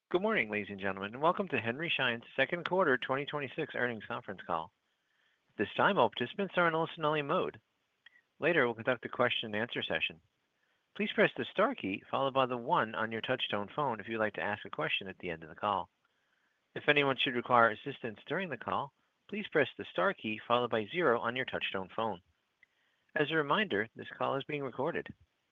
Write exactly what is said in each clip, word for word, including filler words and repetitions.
Good morning, ladies and gentlemen, and welcome to Henry Schein's second quarter twenty twenty-six earnings conference call. At this time, all participants are in a listen-only mode. Later, we'll conduct a question-and-answer session. Please press the star key followed by the one on your touch-tone phone if you'd like to ask a question at the end of the call. If anyone should require assistance during the call, please press the star key followed by zero on your touch-tone phone. As a reminder, this call is being recorded.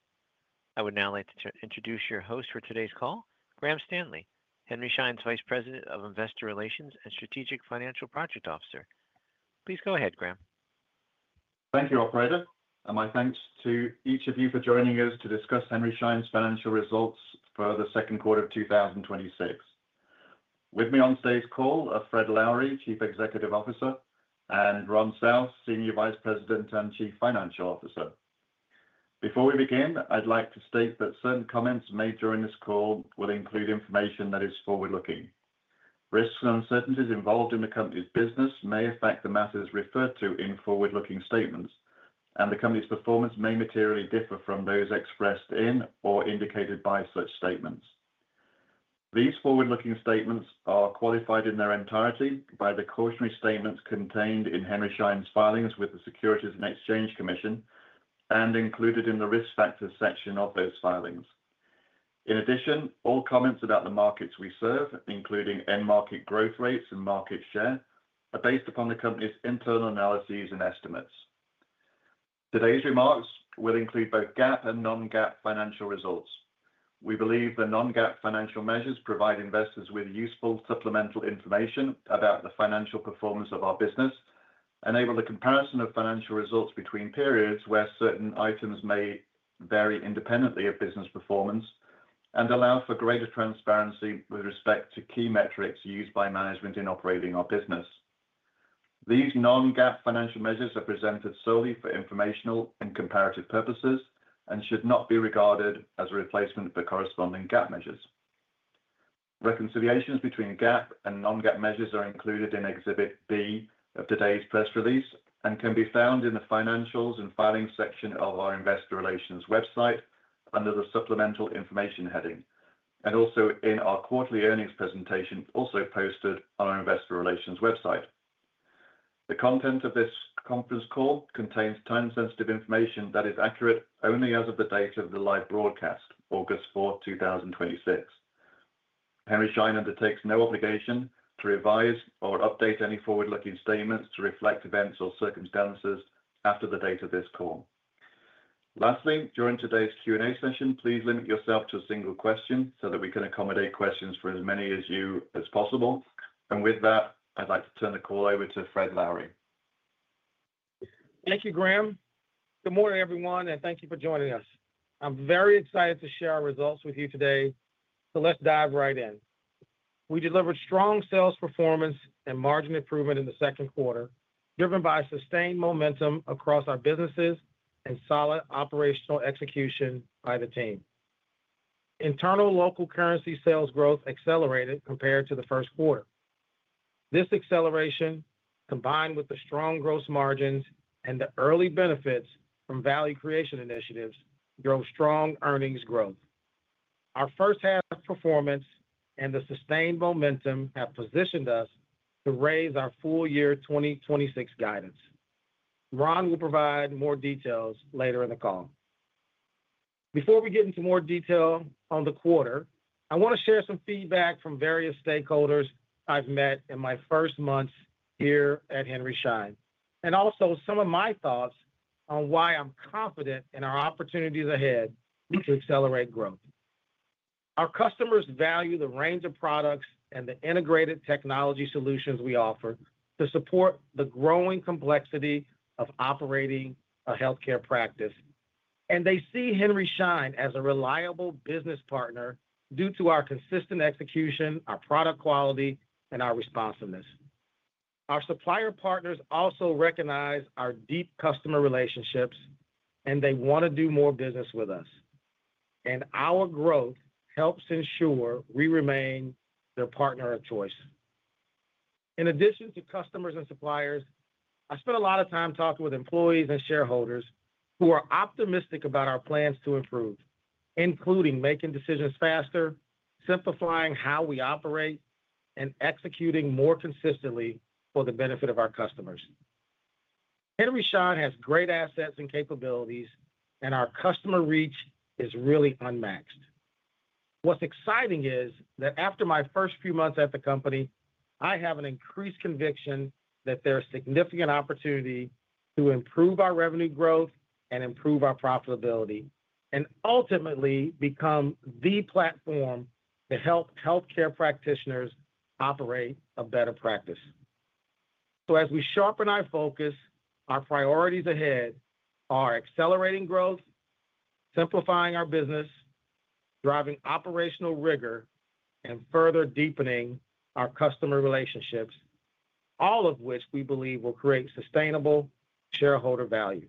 I would now like to introduce your host for today's call, Graham Stanley, Henry Schein's Vice President of Investor Relations and Strategic Financial Project Officer. Please go ahead, Graham. Thank you, Operator, and my thanks to each of you for joining us to discuss Henry Schein's financial results for the second quarter of two thousand twenty-six. With me on today's call are Fred Lowery, Chief Executive Officer, and Ron South, Senior Vice President and Chief Financial Officer. Before we begin, I'd like to state that certain comments made during this call will include information that is forward-looking. Risks and uncertainties involved in the company's business may affect the matters referred to in forward-looking statements, and the company's performance may materially differ from those expressed in or indicated by such statements. These forward-looking statements are qualified in their entirety by the cautionary statements contained in Henry Schein's filings with the Securities and Exchange Commission and included in the risk factors section of those filings. In addition, all comments about the markets we serve, including end market growth rates and market share, are based upon the company's internal analyses and estimates. Today's remarks will include both GAAP and non-GAAP financial results. We believe the non-GAAP financial measures provide investors with useful supplemental information about the financial performance of our business, enable the comparison of financial results between periods where certain items may vary independently of business performance, and allow for greater transparency with respect to key metrics used by management in operating our business. These non-GAAP financial measures are presented solely for informational and comparative purposes and should not be regarded as a replacement for corresponding GAAP measures. Reconciliations between GAAP and non-GAAP measures are included in Exhibit B of today's press release and can be found in the Financials and Filings section of our Investor Relations website under the Supplemental Information heading, and also in our quarterly earnings presentation also posted on our Investor Relations website. The content of this conference call contains time-sensitive information that is accurate only as of the date of the live broadcast, August fourth, two thousand twenty-six. Henry Schein undertakes no obligation to revise or update any forward-looking statements to reflect events or circumstances after the date of this call. Lastly, during today's Q and A session, please limit yourself to a single question so that we can accommodate questions for as many of you as possible. And with that, I'd like to turn the call over to Fred Lowery. Thank you, Graham. Good morning, everyone, and thank you for joining us. I'm very excited to share our results with you today, so let's dive right in. We delivered strong sales performance and margin improvement in the second quarter, driven by sustained momentum across our businesses and solid operational execution by the team. Internal local currency sales growth accelerated compared to the first quarter. This acceleration, combined with the strong gross margins and the early benefits from value creation initiatives, drove strong earnings growth. Our first half performance and the sustained momentum have positioned us to raise our full year twenty twenty-six guidance. Ron will provide more details later in the call. Before we get into more detail on the quarter, I want to share some feedback from various stakeholders I've met in my first months here at Henry Schein, and also some of my thoughts on why I'm confident in our opportunities ahead to accelerate growth. Our customers value the range of products and the integrated technology solutions we offer to support the growing complexity of operating a healthcare practice, and they see Henry Schein as a reliable business partner due to our consistent execution, our product quality, and our responsiveness. Our supplier partners also recognize our deep customer relationships, and they want to do more business with us. And our growth helps ensure we remain their partner of choice. In addition to customers and suppliers, I spent a lot of time talking with employees and shareholders who are optimistic about our plans to improve, including making decisions faster, simplifying how we operate, and executing more consistently for the benefit of our customers. Henry Schein has great assets and capabilities, and our customer reach is really unmatched. What's exciting is that after my first few months at the company, I have an increased conviction that there's significant opportunity to improve our revenue growth and improve our profitability, and ultimately become the platform to help healthcare practitioners operate a better practice. So as we sharpen our focus, our priorities ahead are accelerating growth, simplifying our business, driving operational rigor, and further deepening our customer relationships, all of which we believe will create sustainable shareholder value.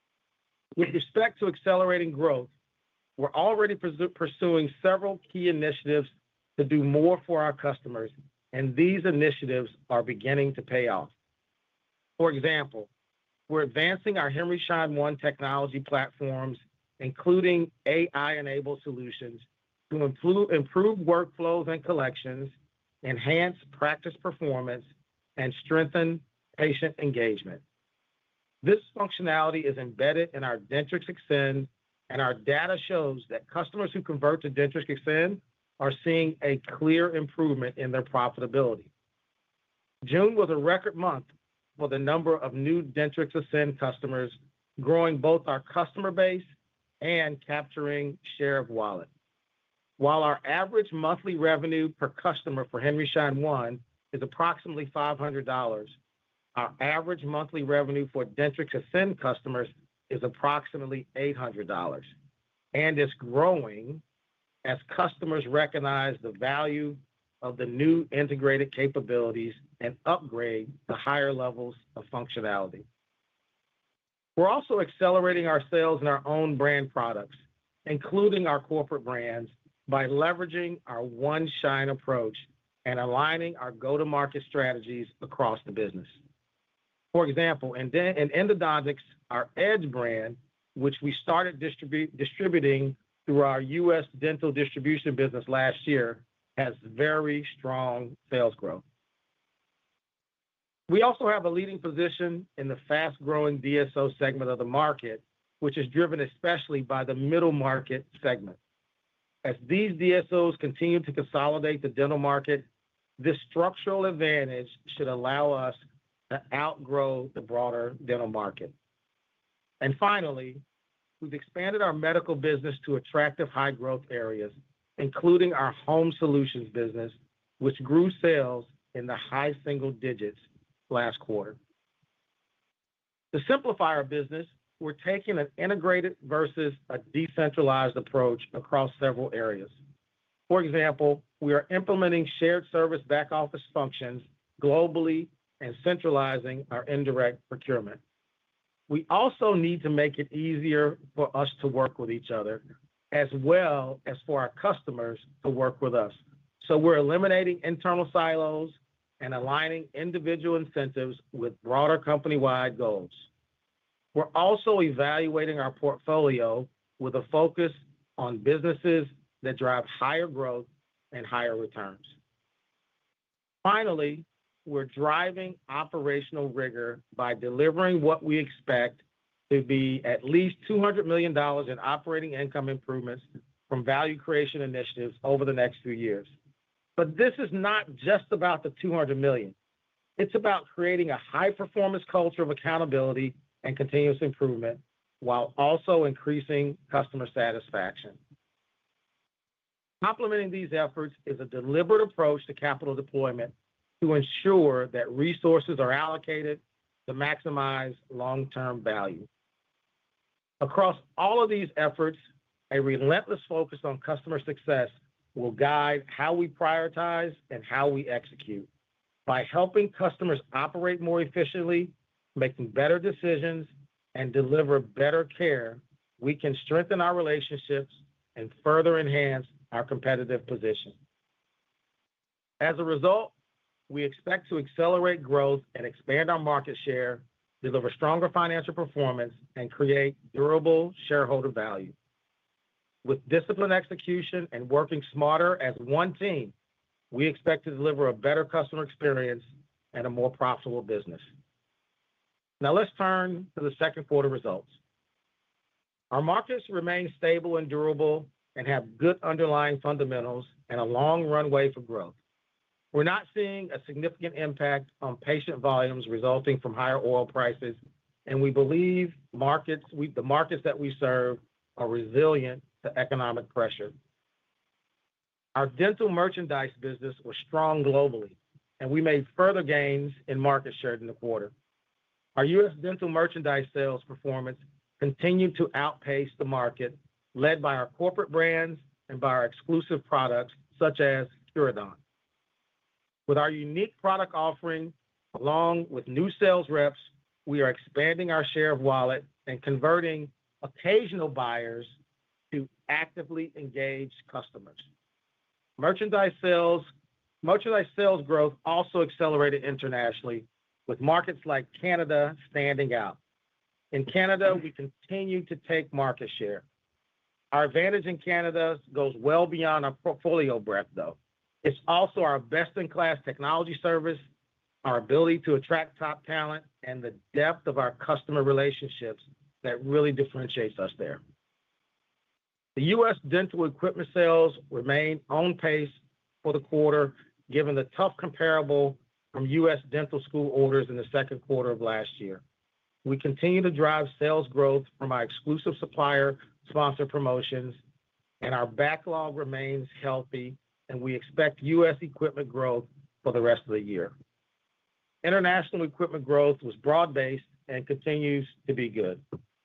With respect to accelerating growth, we're already pursuing several key initiatives to do more for our customers, and these initiatives are beginning to pay off. For example, we're advancing our Henry Schein One technology platforms, including A I-enabled solutions, to improve, improve workflows and collections, enhance practice performance, and strengthen patient engagement. This functionality is embedded in our Dentrix Ascend, and our data shows that customers who convert to Dentrix Ascend are seeing a clear improvement in their profitability. June was a record month for the number of new Dentrix Ascend customers, growing both our customer base and capturing share of wallet. While our average monthly revenue per customer for Henry Schein One is approximately five hundred dollars, our average monthly revenue for Dentrix Ascend customers is approximately eight hundred dollars, and it's growing as customers recognize the value of the new integrated capabilities and upgrade to higher levels of functionality. We're also accelerating our sales in our own brand products, including our corporate brands, by leveraging our One Schein approach and aligning our go-to-market strategies across the business. For example, in, in endodontics, our Edge brand, which we started distribu- distributing through our U S dental distribution business last year, has very strong sales growth. We also have a leading position in the fast-growing D S O segment of the market, which is driven especially by the middle market segment. As these D S Os continue to consolidate the dental market, this structural advantage should allow us to outgrow the broader dental market. And finally, we've expanded our medical business to attractive high-growth areas, including our home solutions business, which grew sales in the high single digits last quarter. To simplify our business, we're taking an integrated versus a decentralized approach across several areas. For example, we are implementing shared service back office functions globally and centralizing our indirect procurement. We also need to make it easier for us to work with each other, as well as for our customers to work with us. So we're eliminating internal silos and aligning individual incentives with broader company-wide goals. We're also evaluating our portfolio with a focus on businesses that drive higher growth and higher returns. Finally, we're driving operational rigor by delivering what we expect to be at least two hundred million dollars in operating income improvements from value creation initiatives over the next few years. But this is not just about the two hundred million dollars. It's about creating a high-performance culture of accountability and continuous improvement while also increasing customer satisfaction. Complementing these efforts is a deliberate approach to capital deployment to ensure that resources are allocated to maximize long-term value. Across all of these efforts, a relentless focus on customer success will guide how we prioritize and how we execute. By helping customers operate more efficiently, making better decisions, and deliver better care, we can strengthen our relationships and further enhance our competitive position. As a result, we expect to accelerate growth and expand our market share, deliver stronger financial performance, and create durable shareholder value. With disciplined execution and working smarter as one team, we expect to deliver a better customer experience and a more profitable business. Now let's turn to the second quarter results. Our markets remain stable and durable and have good underlying fundamentals and a long runway for growth. We're not seeing a significant impact on patient volumes resulting from higher oil prices, and we believe markets, we, the markets that we serve are resilient to economic pressure. Our dental merchandise business was strong globally, and we made further gains in market share in the quarter. Our U S dental merchandise sales performance continued to outpace the market, led by our corporate brands and by our exclusive products such as Curadont. With our unique product offering, along with new sales reps, we are expanding our share of wallet and converting occasional buyers to actively engaged customers. Merchandise sales, merchandise sales growth also accelerated internationally, with markets like Canada standing out. In Canada, we continue to take market share. Our advantage in Canada goes well beyond our portfolio breadth, though. It's also our best-in-class technology service, our ability to attract top talent, and the depth of our customer relationships that really differentiates us there. The U S dental equipment sales remain on pace for the quarter, given the tough comparable from U S dental school orders in the second quarter of last year. We continue to drive sales growth from our exclusive supplier sponsor promotions, and our backlog remains healthy, and we expect U S equipment growth for the rest of the year. International equipment growth was broad-based and continues to be good.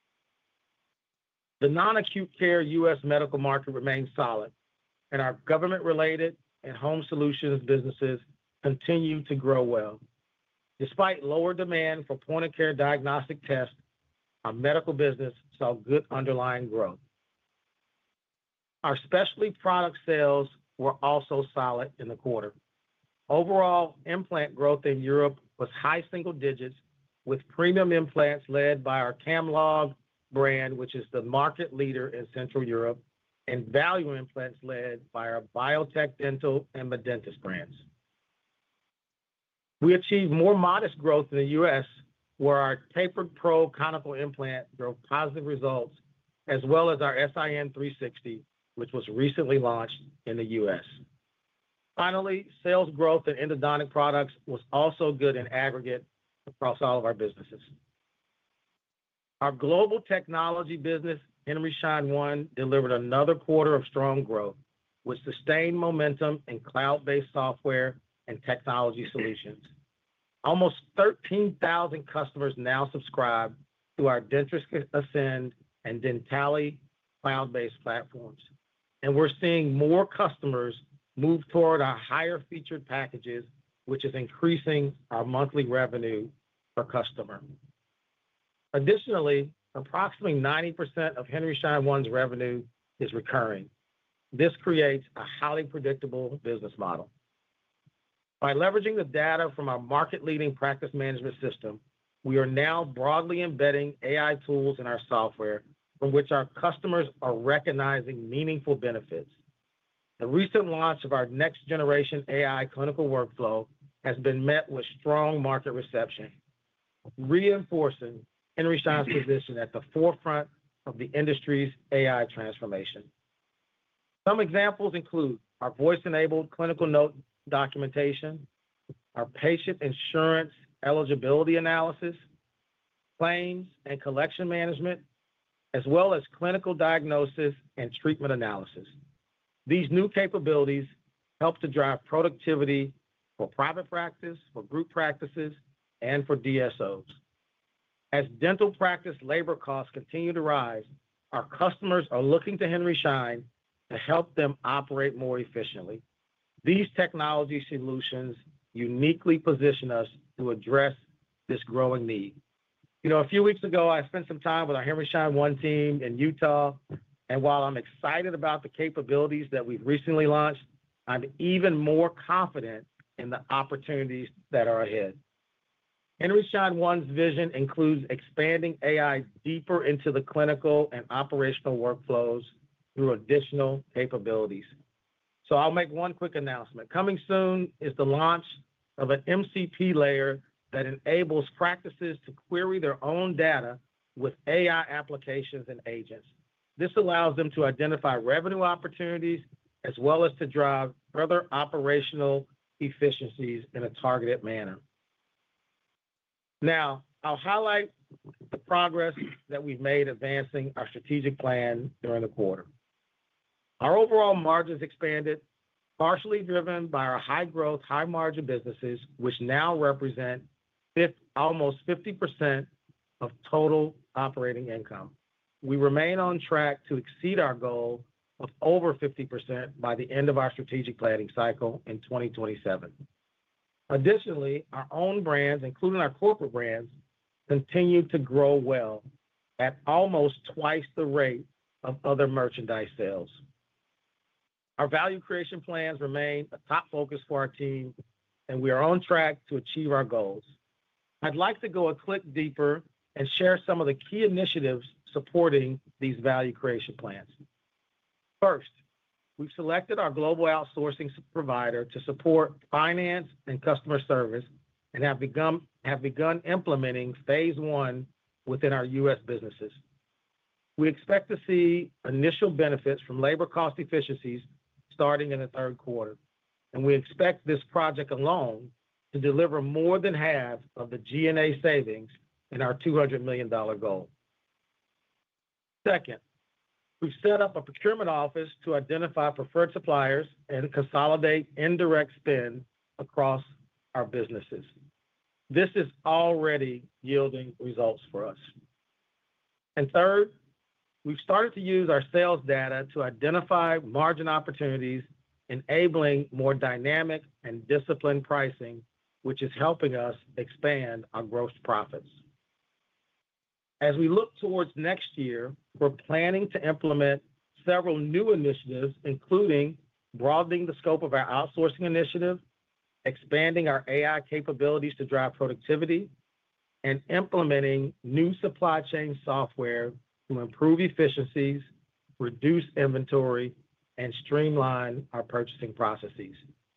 The non-acute care U S medical market remains solid, and our government-related and home solutions businesses continue to grow well. Despite lower demand for point-of-care diagnostic tests, our medical business saw good underlying growth. Our specialty product sales were also solid in the quarter. Overall, implant growth in Europe was high single digits, with premium implants led by our Camlog brand, which is the market leader in Central Europe, and value implants led by our Biotech Dental and Medentis brands. We achieved more modest growth in the U S, where our Tapered Pro conical implant drove positive results, as well as our S I N three sixty, which was recently launched in the U S. Finally, sales growth in endodontic products was also good in aggregate across all of our businesses. Our global technology business, Henry Schein One, delivered another quarter of strong growth with sustained momentum in cloud-based software and technology solutions. Almost thirteen thousand customers now subscribe to our Dentrix Ascend and Dentally cloud-based platforms, and we're seeing more customers move toward our higher featured packages, which is increasing our monthly revenue per customer. Additionally, approximately ninety percent of Henry Schein One's revenue is recurring. This creates a highly predictable business model. By leveraging the data from our market-leading practice management system, we are now broadly embedding A I tools in our software from which our customers are recognizing meaningful benefits. The recent launch of our next-generation A I clinical workflow has been met with strong market reception, reinforcing Henry Schein's position at the forefront of the industry's A I transformation. Some examples include our voice-enabled clinical note documentation, our patient insurance eligibility analysis, claims and collection management, as well as clinical diagnosis and treatment analysis. These new capabilities help to drive productivity for private practice, for group practices, and for D S Os. As dental practice labor costs continue to rise, our customers are looking to Henry Schein to help them operate more efficiently. These technology solutions uniquely position us to address this growing need. You know, a few weeks ago, I spent some time with our Henry Schein One team in Utah, and while I'm excited about the capabilities that we've recently launched, I'm even more confident in the opportunities that are ahead. Henry Schein One's vision includes expanding A I deeper into the clinical and operational workflows, through additional capabilities. So I'll make one quick announcement. Coming soon is the launch of an M C P layer that enables practices to query their own data with A I applications and agents. This allows them to identify revenue opportunities as well as to drive further operational efficiencies in a targeted manner. Now, I'll highlight the progress that we've made advancing our strategic plan during the quarter. Our overall margins expanded, partially driven by our high-growth, high-margin businesses, which now represent almost fifty percent of total operating income. We remain on track to exceed our goal of over fifty percent by the end of our strategic planning cycle in twenty twenty-seven. Additionally, our own brands, including our corporate brands, continue to grow well at almost twice the rate of other merchandise sales. Our value creation plans remain a top focus for our team, and we are on track to achieve our goals. I'd like to go a click deeper and share some of the key initiatives supporting these value creation plans. First, we've selected our global outsourcing provider to support finance and customer service and have begun, have begun implementing phase one within our U S businesses. We expect to see initial benefits from labor cost efficiencies starting in the third quarter, and we expect this project alone to deliver more than half of the G and A savings in our two hundred million dollars goal. Second, we've set up a procurement office to identify preferred suppliers and consolidate indirect spend across our businesses. This is already yielding results for us. And third, we've started to use our sales data to identify margin opportunities, enabling more dynamic and disciplined pricing, which is helping us expand our gross profits. As we look towards next year, we're planning to implement several new initiatives, including broadening the scope of our outsourcing initiative, expanding our A I capabilities to drive productivity, and implementing new supply chain software to improve efficiencies, reduce inventory, and streamline our purchasing processes.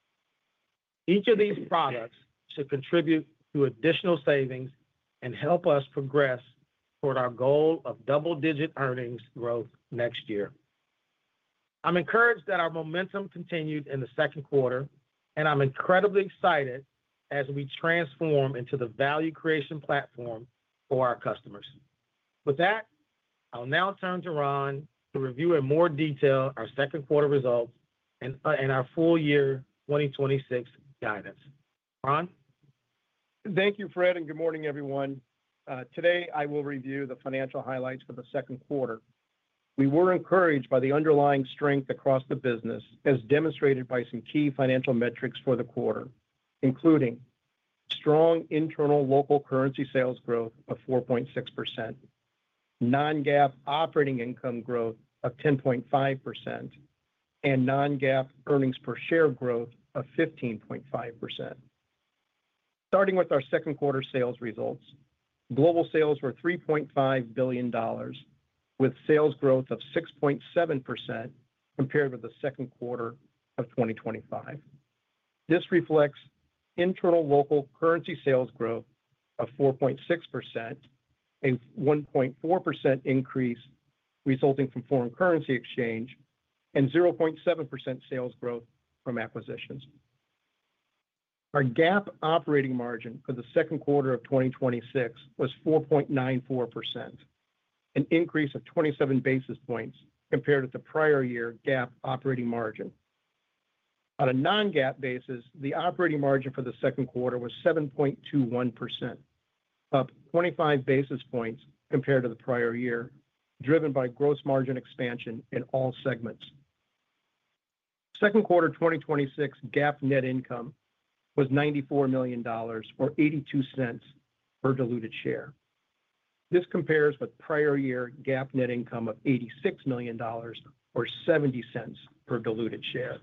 Each of these products should contribute to additional savings and help us progress toward our goal of double-digit earnings growth next year. I'm encouraged that our momentum continued in the second quarter, and I'm incredibly excited as we transform into the value creation platform for our customers. With that, I'll now turn to Ron to review in more detail our second quarter results and, uh, and our full year twenty twenty-six guidance. Ron? Thank you, Fred, and good morning, everyone. Uh, today, I will review the financial highlights for the second quarter. We were encouraged by the underlying strength across the business, as demonstrated by some key financial metrics for the quarter, including strong internal local currency sales growth of four point six percent, non-GAAP operating income growth of ten point five percent, and non-GAAP earnings per share growth of fifteen point five percent. Starting with our second quarter sales results, global sales were three point five billion dollars, with sales growth of six point seven percent compared with the second quarter of twenty twenty-five. This reflects internal local currency sales growth of four point six percent, a one point four percent increase resulting from foreign currency exchange, and zero point seven percent sales growth from acquisitions. Our GAAP operating margin for the second quarter of twenty twenty-six was four point nine four percent, an increase of twenty-seven basis points compared with the prior year GAAP operating margin. On a non-GAAP basis, the operating margin for the second quarter was seven point two one percent, up twenty-five basis points compared to the prior year, driven by gross margin expansion in all segments. Second quarter twenty twenty-six GAAP net income was ninety-four million dollars, or eighty-two cents per diluted share. This compares with prior year GAAP net income of eighty-six million dollars, or seventy cents per diluted share.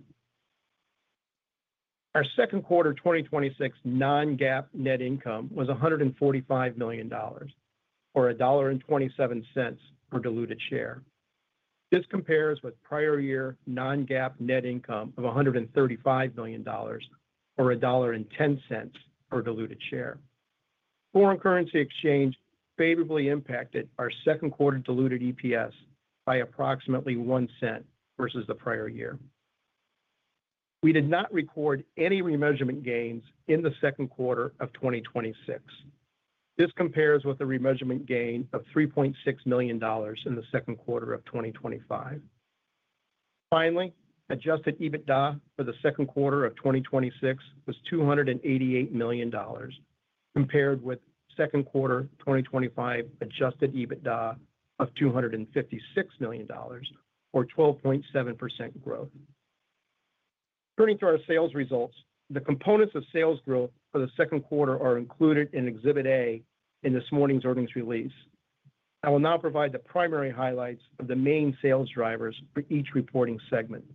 Our second quarter twenty twenty-six non-GAAP net income was one hundred forty-five million dollars, or one dollar and twenty-seven cents per diluted share. This compares with prior year non-GAAP net income of one hundred thirty-five million dollars or one dollar and ten cents per diluted share. Foreign currency exchange favorably impacted our second quarter diluted E P S by approximately one cent versus the prior year. We did not record any remeasurement gains in the second quarter of twenty twenty-six. This compares with a remeasurement gain of three point six million dollars in the second quarter of twenty twenty-five. Finally, adjusted EBITDA for the second quarter of twenty twenty-six was two hundred eighty-eight million dollars, compared with second quarter twenty twenty-five adjusted EBITDA of two hundred fifty-six million dollars, or twelve point seven percent growth. Turning to our sales results, the components of sales growth for the second quarter are included in Exhibit A in this morning's earnings release. I will now provide the primary highlights of the main sales drivers for each reporting segment.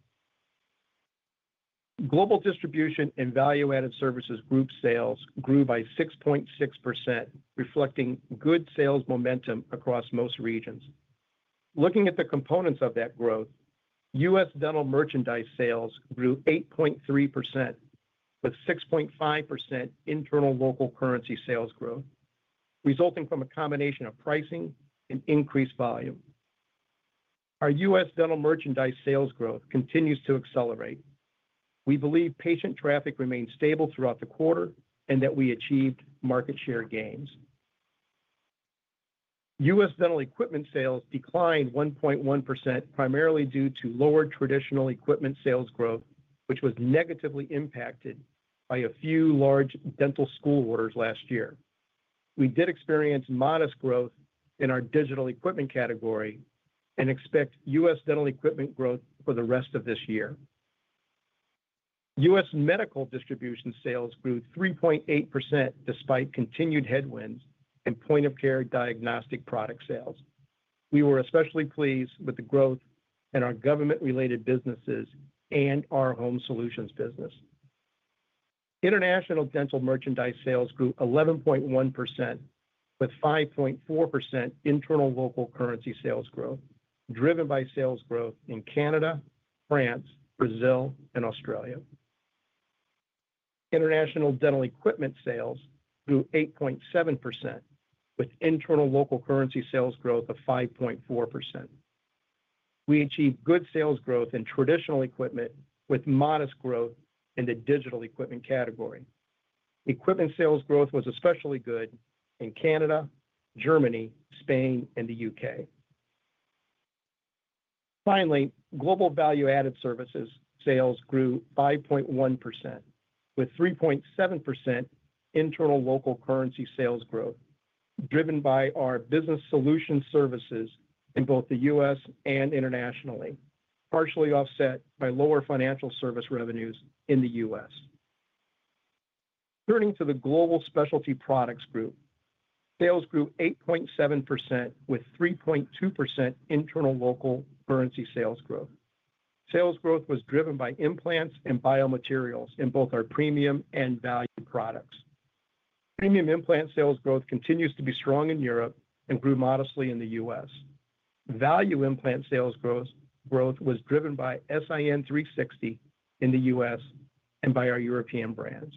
Global Distribution and Value-Added Services Group sales grew by six point six percent, reflecting good sales momentum across most regions. Looking at the components of that growth, U S dental merchandise sales grew eight point three percent, with six point five percent internal local currency sales growth, resulting from a combination of pricing and increased volume. Our U S dental merchandise sales growth continues to accelerate. We believe patient traffic remained stable throughout the quarter and that we achieved market share gains. U S dental equipment sales declined one point one percent, primarily due to lower traditional equipment sales growth, which was negatively impacted by a few large dental school orders last year. We did experience modest growth in our digital equipment category and expect U S dental equipment growth for the rest of this year. U S medical distribution sales grew three point eight percent despite continued headwinds and point-of-care diagnostic product sales. We were especially pleased with the growth in our government-related businesses and our home solutions business. International dental merchandise sales grew eleven point one percent, with five point four percent internal local currency sales growth, driven by sales growth in Canada, France, Brazil, and Australia. International dental equipment sales grew eight point seven percent, with internal local currency sales growth of five point four percent. We achieved good sales growth in traditional equipment with modest growth in the digital equipment category. Equipment sales growth was especially good in Canada, Germany, Spain, and the U K. Finally, Global Value-Added Services sales grew five point one percent, with three point seven percent internal local currency sales growth, driven by our business solution services in both the U S and internationally, partially offset by lower financial service revenues in the U S. Turning to the Global Specialty Products Group, sales grew eight point seven percent with three point two percent internal local currency sales growth. Sales growth was driven by implants and biomaterials in both our premium and value products. Premium implant sales growth continues to be strong in Europe and grew modestly in the U S. Value implant sales growth, growth was driven by S I N three sixty in the U S and by our European brands.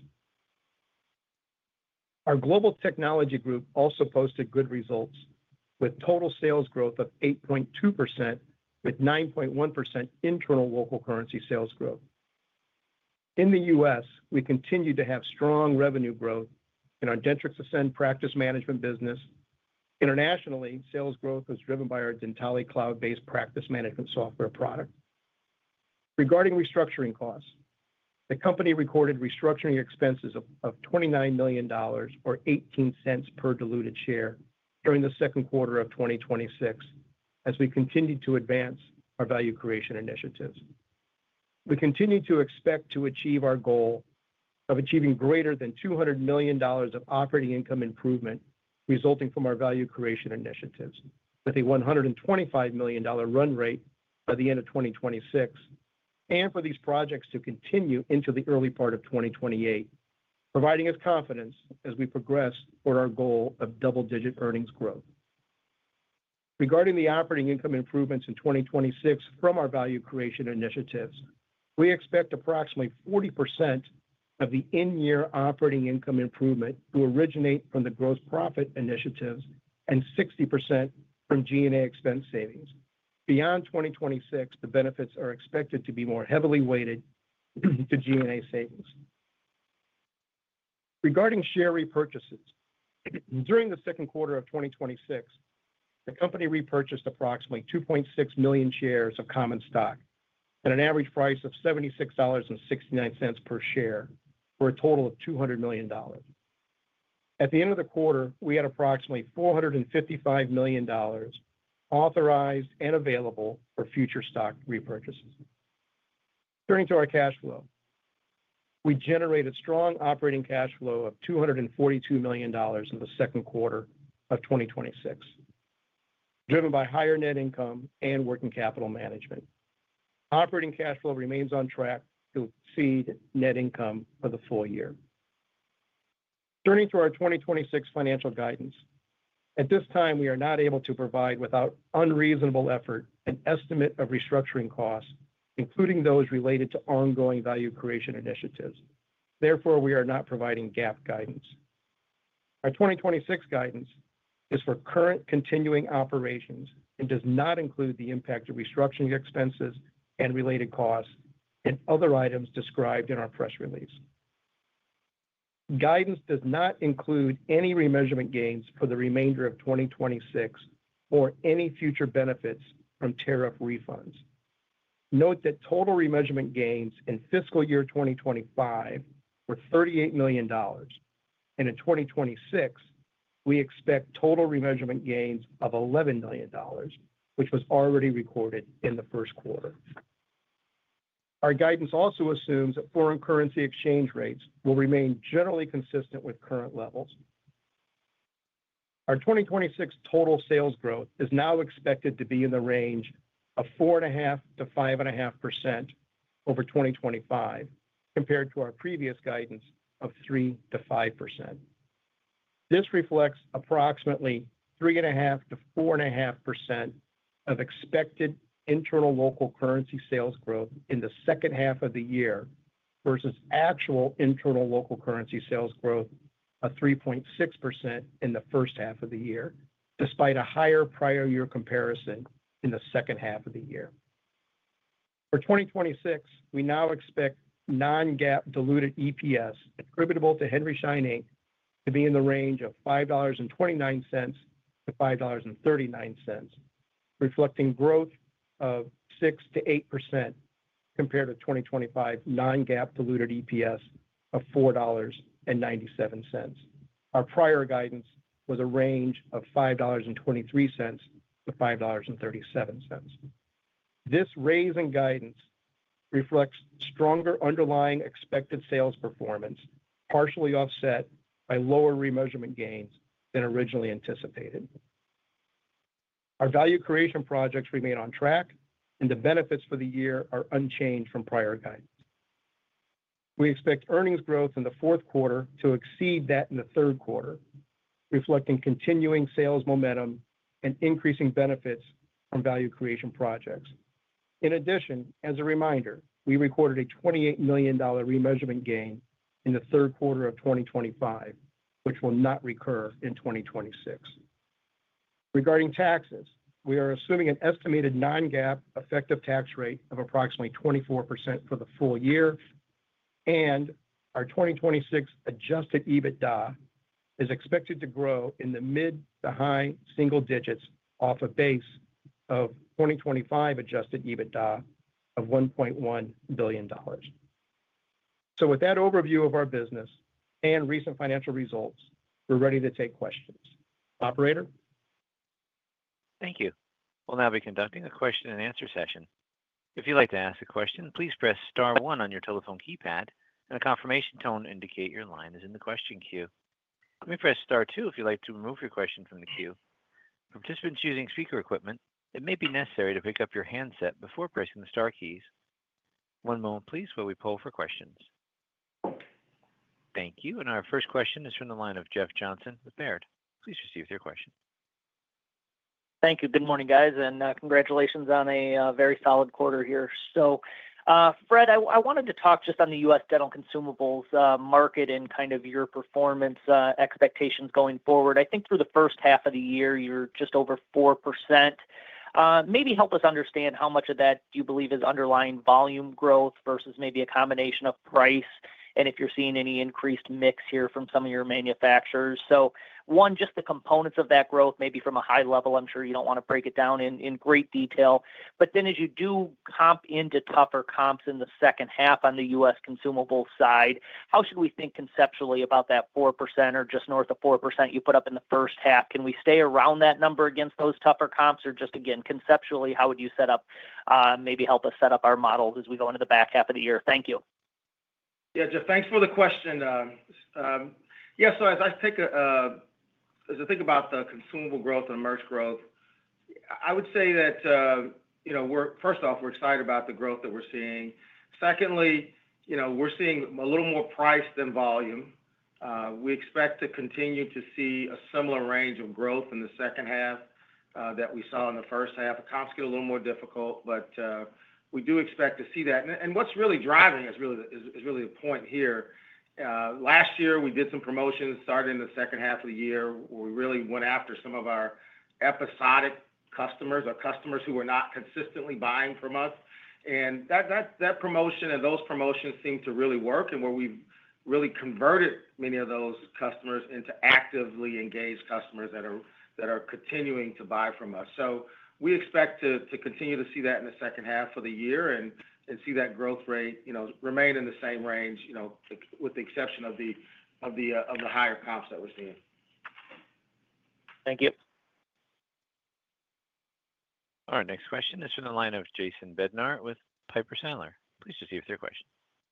Our Global Technology Group also posted good results, with total sales growth of eight point two percent, with nine point one percent internal local currency sales growth. In the U S, we continue to have strong revenue growth in our Dentrix Ascend practice management business. Internationally, sales growth was driven by our Dentally cloud-based practice management software product. Regarding restructuring costs, the company recorded restructuring expenses of, of twenty-nine million dollars or eighteen cents per diluted share during the second quarter of twenty twenty-six as we continue to advance our value creation initiatives. We continue to expect to achieve our goal of achieving greater than two hundred million dollars of operating income improvement resulting from our value creation initiatives, with a one hundred twenty-five million dollars run rate by the end of twenty twenty-six, and for these projects to continue into the early part of twenty twenty-eight, providing us confidence as we progress toward our goal of double-digit earnings growth. Regarding the operating income improvements in twenty twenty-six from our value creation initiatives, we expect approximately forty percent of the in-year operating income improvement to originate from the gross profit initiatives and sixty percent from G and A expense savings. Beyond twenty twenty-six, the benefits are expected to be more heavily weighted to G and A savings. Regarding share repurchases, during the second quarter of twenty twenty-six, the company repurchased approximately two point six million shares of common stock at an average price of seventy-six dollars and sixty-nine cents per share for a total of two hundred million dollars. At the end of the quarter, we had approximately four hundred fifty-five million dollars authorized and available for future stock repurchases. Turning to our cash flow, we generated strong operating cash flow of two hundred forty-two million dollars in the second quarter of twenty twenty-six, driven by higher net income and working capital management. Operating cash flow remains on track to exceed net income for the full year. Turning to our twenty twenty-six financial guidance, at this time, we are not able to provide without unreasonable effort an estimate of restructuring costs, including those related to ongoing value creation initiatives. Therefore, we are not providing GAAP guidance. Our twenty twenty-six guidance is for current continuing operations and does not include the impact of restructuring expenses and related costs and other items described in our press release. Guidance does not include any remeasurement gains for the remainder of twenty twenty-six or any future benefits from tariff refunds. Note that total remeasurement gains in fiscal year twenty twenty-five were thirty-eight million dollars, and in twenty twenty-six, we expect total remeasurement gains of eleven million dollars, which was already recorded in the first quarter. Our guidance also assumes that foreign currency exchange rates will remain generally consistent with current levels. Our twenty twenty-six total sales growth is now expected to be in the range of four point five to five point five percent over twenty twenty-five, compared to our previous guidance of three to five percent. This reflects approximately three point five to four point five percent of expected internal local currency sales growth in the second half of the year versus actual internal local currency sales growth of three point six percent in the first half of the year, despite a higher prior year comparison in the second half of the year. For twenty twenty-six, we now expect non-GAAP diluted E P S attributable to Henry Schein Incorporated to be in the range of five dollars and twenty-nine cents to five dollars and thirty-nine cents, reflecting growth of six to eight percent compared to twenty twenty-five non-GAAP diluted E P S of four dollars and ninety-seven cents. Our prior guidance was a range of five dollars and twenty-three cents to five dollars and thirty-seven cents. This raise in guidance reflects stronger underlying expected sales performance, partially offset by lower remeasurement gains than originally anticipated. Our value creation projects remain on track, and the benefits for the year are unchanged from prior guidance. We expect earnings growth in the fourth quarter to exceed that in the third quarter, reflecting continuing sales momentum and increasing benefits from value creation projects. In addition, as a reminder, we recorded a twenty-eight million dollars remeasurement gain in the third quarter of twenty twenty-five, which will not recur in twenty twenty-six. Regarding taxes, we are assuming an estimated non-GAAP effective tax rate of approximately twenty-four percent for the full year, and our twenty twenty-six adjusted EBITDA is expected to grow in the mid to high single digits off a base of twenty twenty-five adjusted EBITDA of one point one billion dollars. So with that overview of our business and recent financial results, we're ready to take questions. Operator? Thank you. We'll now be conducting a question and answer session. If you'd like to ask a question, please press star one on your telephone keypad, and a confirmation tone will indicate your line is in the question queue. You may press star two if you'd like to remove your question from the queue. For participants using speaker equipment, it may be necessary to pick up your handset before pressing the star keys. One moment, please, while we poll for questions. Thank you. And our first question is from the line of Jeff Johnson with Baird. Please proceed with your question. Thank you. Good morning, guys, and uh, congratulations on a uh, very solid quarter here. So, uh, Fred, I, I wanted to talk just on the U S dental consumables uh, market and kind of your performance uh, expectations going forward. I think through the first half of the year, you're just over four percent. Uh, maybe help us understand how much of that do you believe is underlying volume growth versus maybe a combination of price, and if you're seeing any increased mix here from some of your manufacturers. So one, just the components of that growth, maybe from a high level. I'm sure you don't want to break it down in, in great detail. But then as you do comp into tougher comps in the second half on the U S consumable side, how should we think conceptually about that four percent or just north of four percent you put up in the first half? Can we stay around that number against those tougher comps, or just, again, conceptually, how would you set up, uh, maybe help us set up our models as we go into the back half of the year? Thank you. Yeah, Jeff, thanks for the question. Um, um, yeah, so as I take a, uh, as I think about the consumable growth and merch growth, I would say that, uh, you know, we're, first off, we're excited about the growth that we're seeing. Secondly, you know, we're seeing a little more price than volume. Uh, we expect to continue to see a similar range of growth in the second half uh, that we saw in the first half. The comps get a little more difficult, but uh, we do expect to see that. And, and what's really driving is really, is, is really the point here. Uh, last year, we did some promotions starting in the second half of the year where we really went after some of our episodic customers or customers who were not consistently buying from us. And that, that, that promotion and those promotions seem to really work, and where we've really converted many of those customers into actively engaged customers that are, that are continuing to buy from us. So we expect to, to continue to see that in the second half of the year, and and see that growth rate, you know, remain in the same range, you know, with the exception of the of the uh, of the higher comps that we're seeing. Thank you. Our next question is from the line of Jason Bednar with Piper Sandler. Please proceed with your question.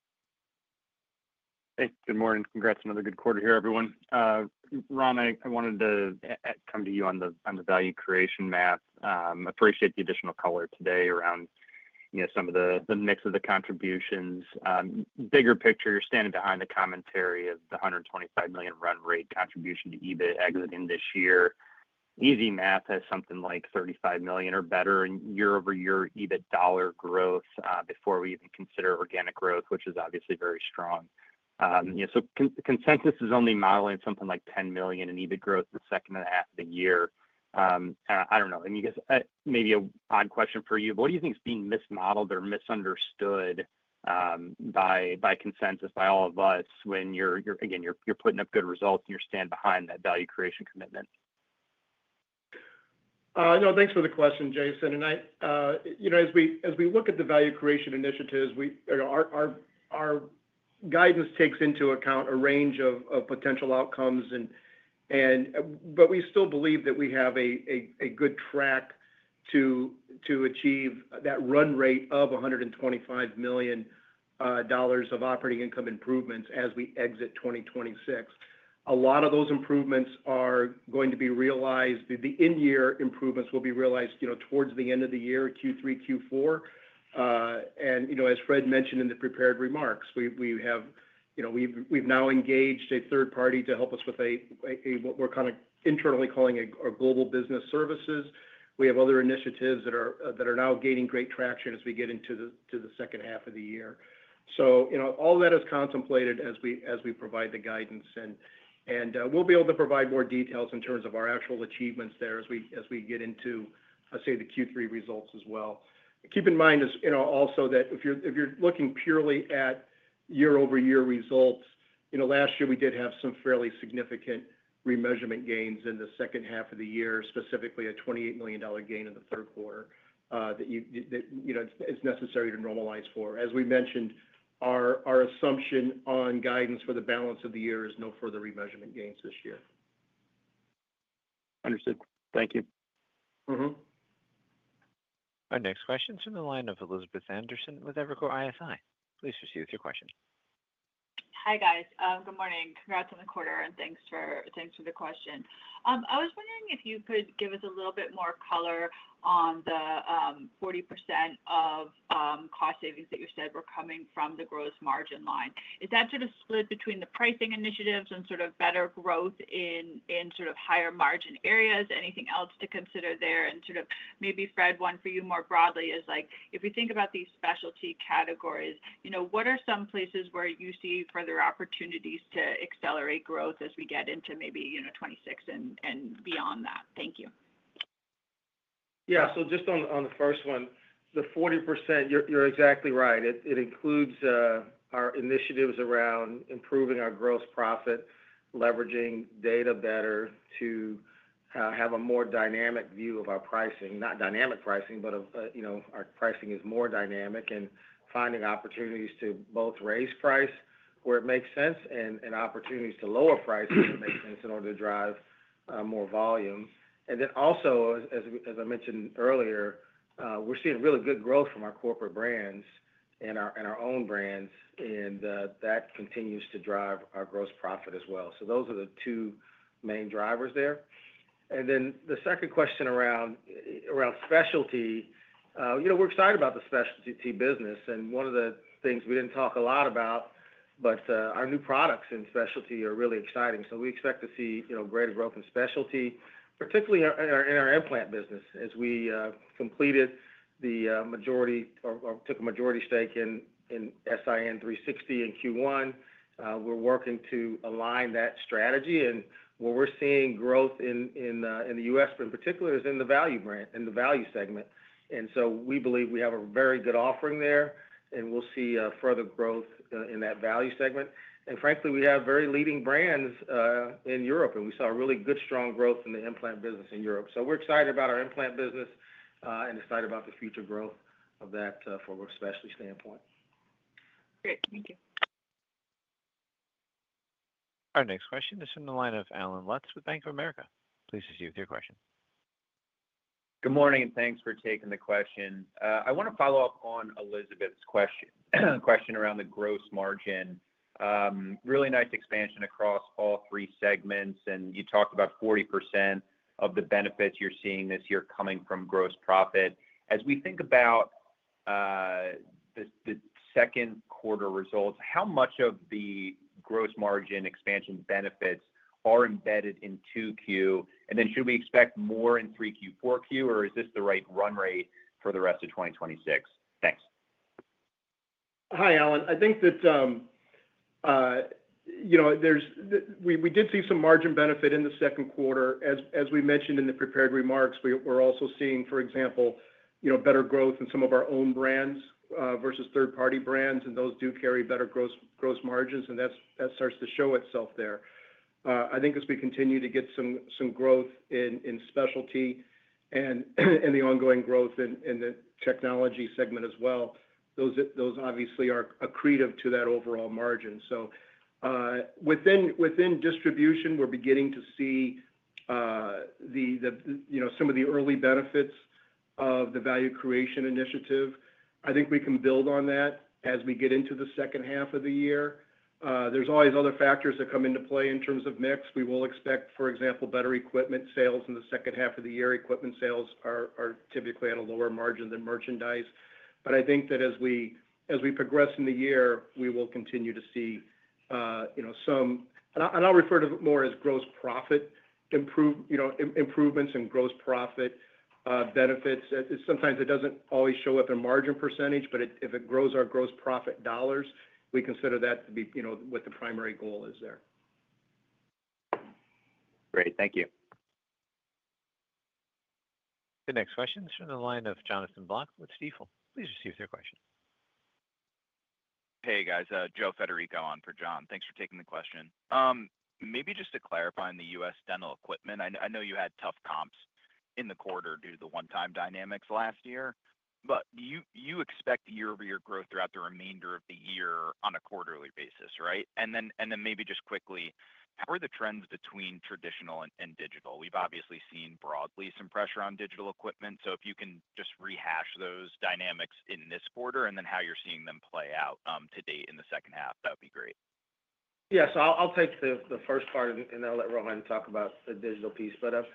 Hey, good morning. Congrats on another good quarter here, everyone. Uh, Ron, I, I wanted to a- come to you on the on the value creation math. Um, appreciate the additional color today around, you know, some of the, the mix of the contributions. Um, bigger picture, you're standing behind the commentary of the one hundred twenty-five million run rate contribution to EBIT exiting this year. Easy math has something like thirty-five million or better in year-over-year EBIT dollar growth uh, before we even consider organic growth, which is obviously very strong. Um, you know, so con- consensus is only modeling something like ten million in EBIT growth in the second half of the year. Um, uh, I don't know. I mean, I guess uh, maybe a odd question for you, but what do you think is being mismodeled or misunderstood um, by by consensus, by all of us, when you're you're again you're you're putting up good results and you're stand behind that value creation commitment? Uh, no, thanks for the question, Jason. And I, uh, you know, as we as we look at the value creation initiatives, we you know, our our our guidance takes into account a range of, of potential outcomes, and and but we still believe that we have a, a, a good track to to achieve that run rate of one hundred twenty-five million dollars uh, of operating income improvements as we exit twenty twenty-six. A lot of those improvements are going to be realized. The, the in-year improvements will be realized, you know, towards the end of the year, Q three, Q four. Uh, and, you know, as Fred mentioned in the prepared remarks, we, we have, you know, we've, we've now engaged a third party to help us with a, a, a what we're kind of internally calling a, a global business services. We have other initiatives that are, uh, that are now gaining great traction as we get into the, to the second half of the year. So, you know, all that is contemplated as we, as we provide the guidance, and, and uh, we'll be able to provide more details in terms of our actual achievements there as we, as we get into, uh, say, the Q three results as well. Keep in mind, is you know, also that if you're if you're looking purely at year-over-year results, you know, last year we did have some fairly significant remeasurement gains in the second half of the year, specifically a twenty-eight million dollars gain in the third quarter uh, that you that you know it's necessary to normalize for. As we mentioned, our our assumption on guidance for the balance of the year is no further remeasurement gains this year. Understood. Thank you. Mm-hmm. Our next question is from the line of Elizabeth Anderson with Evercore I S I. Please proceed with your question. Hi, guys. Um, good morning. Congrats on the quarter, and thanks for thanks for the question. Um, I was wondering if you could give us a little bit more color on the um, forty percent of um, cost savings that you said were coming from the gross margin line. Is that sort of split between the pricing initiatives and sort of better growth in in sort of higher margin areas? Anything else to consider there? And sort of maybe, Fred, one for you more broadly is like, if we think about these specialty categories, you know, what are some places where you see further opportunities to accelerate growth as we get into maybe, you know, twenty-six and, and beyond that? Thank you. Yeah, so just on, on the first one, the forty percent, you're, you're exactly right. It, it includes uh, our initiatives around improving our gross profit, leveraging data better to uh, have a more dynamic view of our pricing, not dynamic pricing, but, of, uh, you know, our pricing is more dynamic, and finding opportunities to both raise price where it makes sense and, and opportunities to lower price where it makes sense in order to drive uh, more volume. And then also, as, as I mentioned earlier, uh, we're seeing really good growth from our corporate brands and our and our own brands, and uh, that continues to drive our gross profit as well. So those are the two main drivers there. And then the second question around around specialty, uh, you know, we're excited about the specialty business, and one of the things we didn't talk a lot about, but uh, our new products in specialty are really exciting. So we expect to see, you know, greater growth in specialty, particularly in our, in our implant business, as we uh, completed the uh, majority or, or took a majority stake in, in S I N three sixty in Q one. Uh, we're working to align that strategy, and where we're seeing growth in in uh, in the U S in particular is in the value brand, in the value segment. And so we believe we have a very good offering there, and we'll see uh, further growth uh, in that value segment. And frankly, we have very leading brands uh, in Europe, and we saw really good, strong growth in the implant business in Europe. So we're excited about our implant business uh, and excited about the future growth of that uh, from a specialty standpoint. Great, thank you. Our next question is from the line of Alan Lutz with Bank of America. Please proceed with your question. Good morning, and thanks for taking the question. Uh, I want to follow up on Elizabeth's question, question around the gross margin. Um, really nice expansion across all three segments, and you talked about forty percent of the benefits you're seeing this year coming from gross profit. As we think about uh, the, the second quarter results, how much of the gross margin expansion benefits are embedded in two Q? And then should we expect more in three Q, four Q, or is this the right run rate for the rest of twenty twenty-six? Thanks. Hi, Alan. I think that, um, uh, you know, there's we, we did see some margin benefit in the second quarter. As as we mentioned in the prepared remarks, we, we're also seeing, for example, you know, better growth in some of our own brands uh, versus third-party brands, and those do carry better gross gross margins, and that's that starts to show itself there. Uh, I think as we continue to get some some growth in, in specialty and and the ongoing growth in, in the technology segment as well, those those obviously are accretive to that overall margin. So uh, within within distribution, we're beginning to see uh, the the you know some of the early benefits of the value creation initiative. I think we can build on that as we get into the second half of the year. Uh, there's always other factors that come into play in terms of mix. We will expect, for example, better equipment sales in the second half of the year. Equipment sales are, are typically at a lower margin than merchandise. But I think that as we as we progress in the year, we will continue to see, uh, you know, some, and, I, and I'll refer to it more as gross profit improve, you know, im- improvements in gross profit uh, benefits. It, it, sometimes it doesn't always show up in margin percentage, but it, if it grows our gross profit dollars, we consider that to be, you know, what the primary goal is there. Great, thank you. The next question is from the line of Jonathan Block with Stifel. Please receive your question. Hey guys, uh, Joe Federico on for John. Thanks for taking the question. Um, maybe just to clarify on the U S dental equipment, I, I know you had tough comps in the quarter due to the one-time dynamics last year. But you you expect year-over-year growth throughout the remainder of the year on a quarterly basis, right? And then and then maybe just quickly, how are the trends between traditional and, and digital? We've obviously seen broadly some pressure on digital equipment. So if you can just rehash those dynamics in this quarter and then how you're seeing them play out um, to date in the second half, that would be great. Yeah, so I'll, I'll take the, the first part, and, and I'll let Rohan talk about the digital piece. But uh,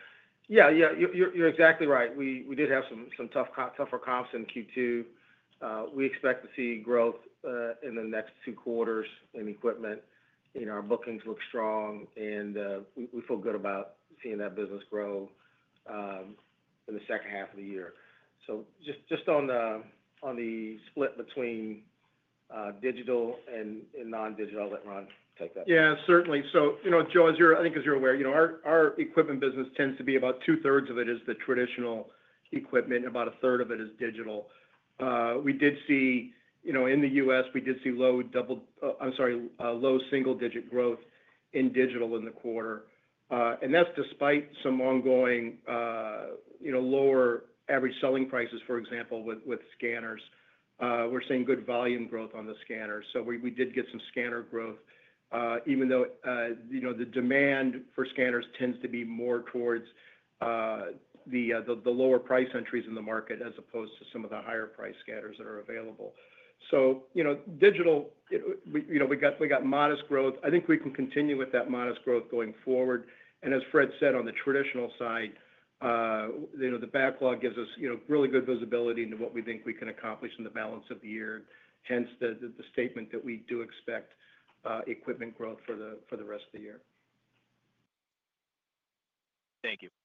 Yeah, yeah, you- you're, you're exactly right. We, we did have some, some tough, co- tougher comps in Q two. Uh, we expect to see growth, uh, in the next two quarters in equipment. You know, our bookings look strong and, uh, we, we feel good about seeing that business grow, um, in the second half of the year. So just, just on the, on the split between, uh, digital and, and non-digital, I'll let Ron take that. Yeah, certainly. So, you know, Joe, as you're, I think as you're aware, you know, our, our equipment business tends to be about two thirds of it is the traditional equipment, and about a third of it is digital. Uh, we did see, you know, in the U S, we did see low double, uh, I'm sorry, uh, low single digit growth in digital in the quarter. Uh, and that's despite some ongoing, uh, you know, lower average selling prices, for example, with, with scanners. Uh, we're seeing good volume growth on the scanners. So we, we did get some scanner growth. Uh, even though, uh, you know, the demand for scanners tends to be more towards uh, the, uh, the the lower price entries in the market as opposed to some of the higher price scanners that are available. So, you know, digital, it, we, you know, we got we got modest growth. I think we can continue with that modest growth going forward. And as Fred said, on the traditional side, uh, you know, the backlog gives us, you know, really good visibility into what we think we can accomplish in the balance of the year. Hence the the, the statement that we do expect Uh, equipment growth for the for the rest of the year. Thank you.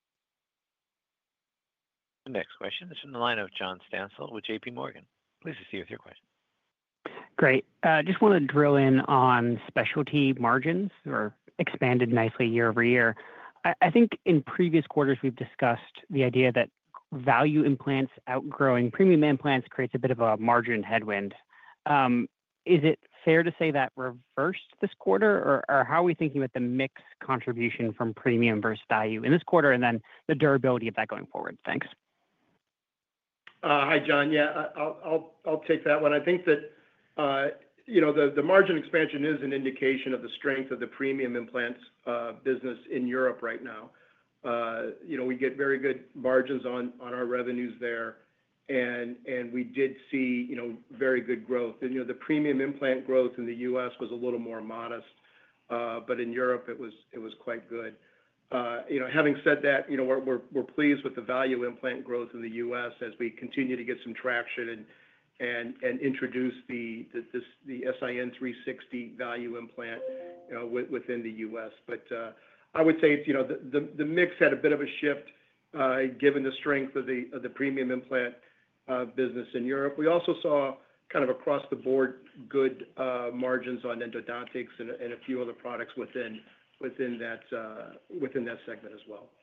The next question is from the line of John Stansel with J P Morgan. Please proceed with your question. Great. Uh, just want to drill in on specialty margins, or expanded nicely year over year. I, I think in previous quarters we've discussed the idea that value implants outgrowing premium implants creates a bit of a margin headwind. Um, is it fair to say that reversed this quarter, or, or how are we thinking about the mix contribution from premium versus value in this quarter, and then the durability of that going forward? Thanks. Uh, hi, John. Yeah, I- I'll I'll I'll take that one. I think that uh, you know the the margin expansion is an indication of the strength of the premium implants uh, business in Europe right now. Uh, you know, we get very good margins on on our revenues there. And and we did see, you know, very good growth. And, you know, the premium implant growth in the U S was a little more modest, uh, but in Europe it was it was quite good. Uh, you know, having said that, you know, we're we're we're pleased with the value implant growth in the U S as we continue to get some traction and and and introduce the the this, the S I N three sixty value implant, you know, with, within the U S. But uh, I would say it's, you know, the, the the mix had a bit of a shift uh, given the strength of the of the premium implant Uh, business in Europe. We also saw kind of across the board good uh, margins on endodontics and, and a few other products within within that uh, within that segment as well.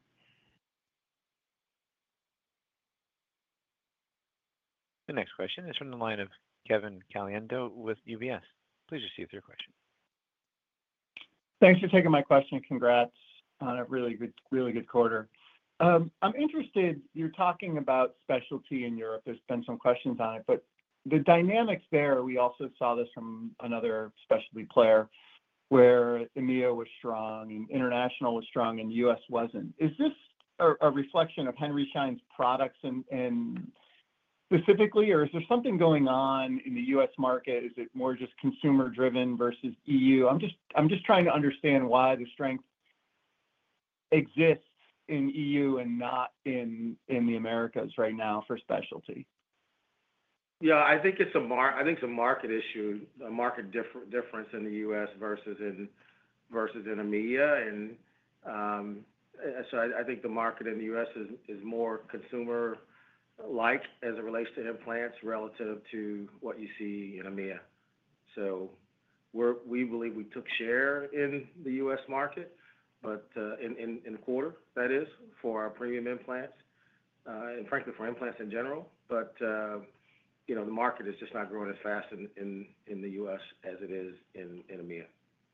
The next question is from the line of Kevin Caliendo with U B S. Please proceed with your question. Thanks for taking my question. Congrats on a really good, really good quarter. Um, I'm interested, you're talking about specialty in Europe. There's been some questions on it, but the dynamics there, we also saw this from another specialty player where E M E A was strong and international was strong and the U S wasn't. Is this a, a reflection of Henry Schein's products and, and specifically, or is there something going on in the U S market? Is it more just consumer driven versus E U? I'm just, I'm just trying to understand why the strength exists in E U and not in in the Americas right now for specialty. Yeah, I think it's a mar I think it's a market issue, a market differ- difference in the U S versus in versus in E M E A, and um, so I, I think the market in the U S is is more consumer like as it relates to implants relative to what you see in E M E A. So we're we believe we took share in the U S market, but uh, in, in, in the quarter, that is, for our premium implants, uh, and frankly for implants in general. But, uh, you know, the market is just not growing as fast in, in, in the U S as it is in, in E M E A.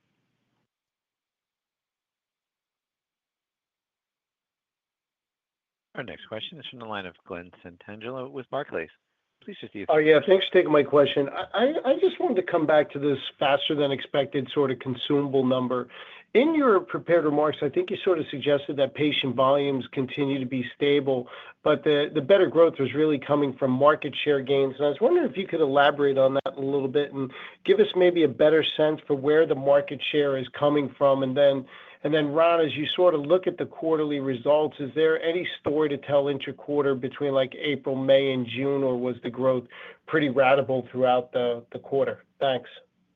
Our next question is from the line of Glenn Santangelo with Barclays. Please proceed with Oh, your yeah, thanks for taking my question. I, I I just wanted to come back to this faster than expected sort of consumable number. In your prepared remarks, I think you sort of suggested that patient volumes continue to be stable, but the, the better growth was really coming from market share gains. And I was wondering if you could elaborate on that a little bit and give us maybe a better sense for where the market share is coming from. And then, and then Ron, as you sort of look at the quarterly results, is there any story to tell inter-quarter between like April, May, and June, or was the growth pretty ratable throughout the, the quarter? Thanks.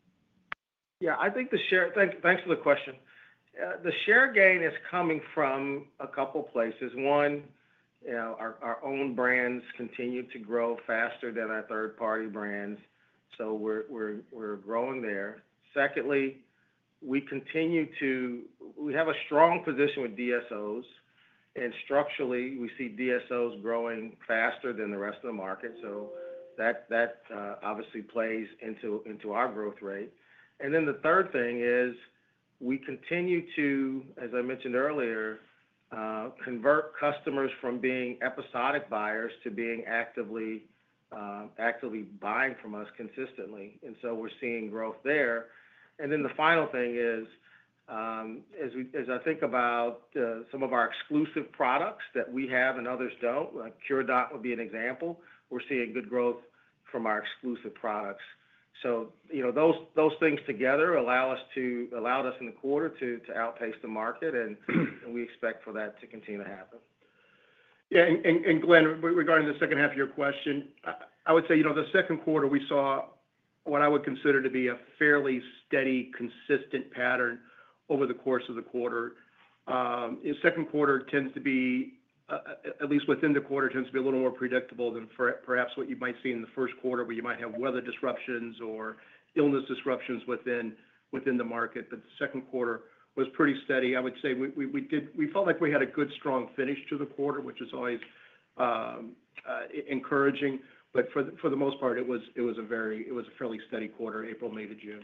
Yeah, I think the share, thank, thanks for the question. Uh, the share gain is coming from a couple places. One, you know, our, our own brands continue to grow faster than our third-party brands, so we're, we're, we're growing there. Secondly, we continue to, we have a strong position with D S Os, and structurally, we see D S Os growing faster than the rest of the market, so that, that uh, obviously plays into, into our growth rate. And then the third thing is we continue to, as I mentioned earlier, uh, convert customers from being episodic buyers to being actively uh, actively buying from us consistently. And so we're seeing growth there. And then the final thing is, um, as we as I think about uh, some of our exclusive products that we have and others don't, like Curodont would be an example, we're seeing good growth from our exclusive products. So, you know, those those things together allow us to allowed us in the quarter to to outpace the market, and, and we expect for that to continue to happen. Yeah, and, and, and Glenn, regarding the second half of your question, I, I would say, you know, the second quarter we saw what I would consider to be a fairly steady, consistent pattern over the course of the quarter. Um, the second quarter tends to be, uh, at least within the quarter, tends to be a little more predictable than for, perhaps what you might see in the first quarter, where you might have weather disruptions or illness disruptions within within the market. But the second quarter was pretty steady. I would say we, we, we did we felt like we had a good, strong finish to the quarter, which is always um, uh, encouraging. But for the, for the most part, it was it was a very it was a fairly steady quarter, April, May to June.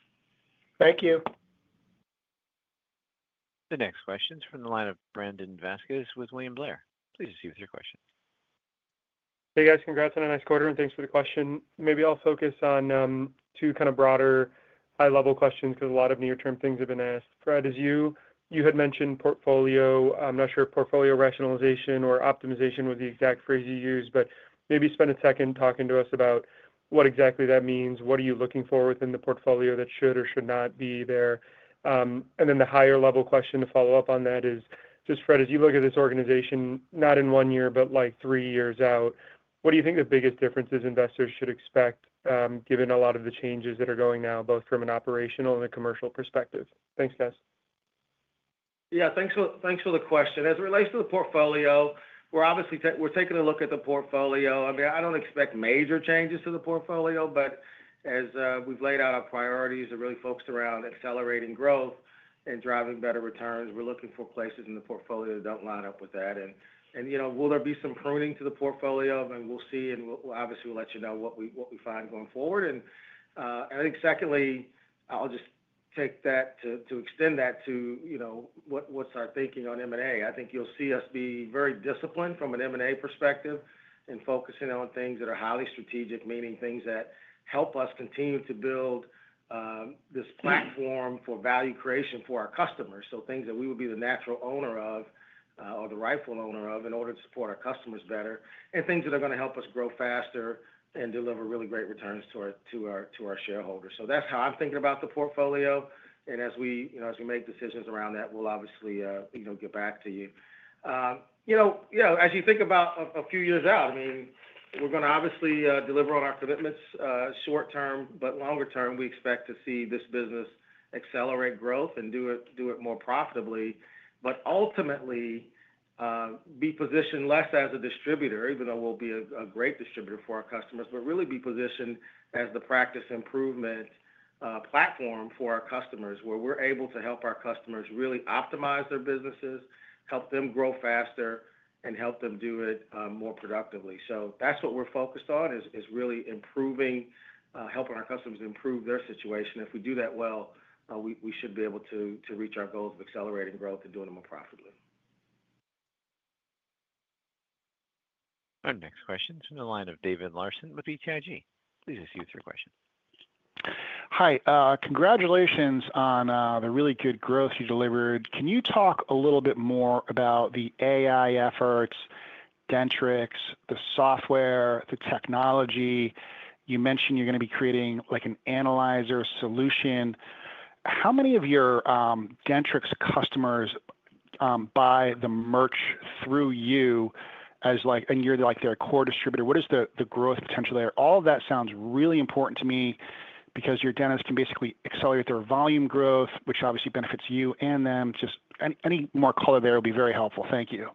Thank you. The next question is from the line of Brandon Vazquez with William Blair. Please proceed with your question. Hey guys, congrats on a nice quarter and thanks for the question. Maybe I'll focus on um, two kind of broader, high-level questions because a lot of near-term things have been asked. Fred, as you you had mentioned portfolio, I'm not sure if portfolio rationalization or optimization was the exact phrase you used, but maybe spend a second talking to us about what exactly that means. What are you looking for within the portfolio that should or should not be there? Um, and then the higher level question to follow up on that is just, Fred, as you look at this organization, not in one year, but like three years out, what do you think the biggest differences investors should expect, um, given a lot of the changes that are going now, both from an operational and a commercial perspective? Thanks, guys. Yeah, thanks for thanks for the question. As it relates to the portfolio, we're obviously ta- we're taking a look at the portfolio. I mean, I don't expect major changes to the portfolio, but as uh, we've laid out our priorities are really focused around accelerating growth and driving better returns. We're looking for places in the portfolio that don't line up with that. And, and you know, will there be some pruning to the portfolio? I mean, we'll see, and we'll, we'll obviously we'll let you know what we what we find going forward. And uh, I think secondly, I'll just take that to, to extend that to, you know, what, what's our thinking on M and A. I think you'll see us be very disciplined from an M and A perspective and focusing on things that are highly strategic, meaning things that help us continue to build um, this platform for value creation for our customers. So things that we would be the natural owner of uh, or the rightful owner of in order to support our customers better, and things that are going to help us grow faster and deliver really great returns to our to our to our shareholders. So that's how I'm thinking about the portfolio. And as we you know as we make decisions around that, we'll obviously uh, you know get back to you. Um, you know, you know, as you think about a, a few years out, I mean, we're going to obviously uh, deliver on our commitments uh, short term, but longer term, we expect to see this business accelerate growth and do it do it more profitably, but ultimately uh, be positioned less as a distributor, even though we'll be a, a great distributor for our customers, but really be positioned as the practice improvement uh, platform for our customers, where we're able to help our customers really optimize their businesses, help them grow faster, and help them do it um, more productively. So that's what we're focused on, is, is really improving, uh, helping our customers improve their situation. If we do that well, uh, we, we should be able to, to reach our goals of accelerating growth and doing it more profitably. Our next question is from the line of David Larson with B T I G. Please proceed with your question. Hi. Uh, congratulations on uh, the really good growth you delivered. Can you talk a little bit more about the A I efforts, Dentrix, the software, the technology? You mentioned you're going to be creating like an analyzer solution. How many of your um, Dentrix customers um, buy the merch through you as like, and you're like their core distributor? What is the, the growth potential there? All of that sounds really important to me because your dentists can basically accelerate their volume growth, which obviously benefits you and them. Just any, any more color there would be very helpful. Thank you.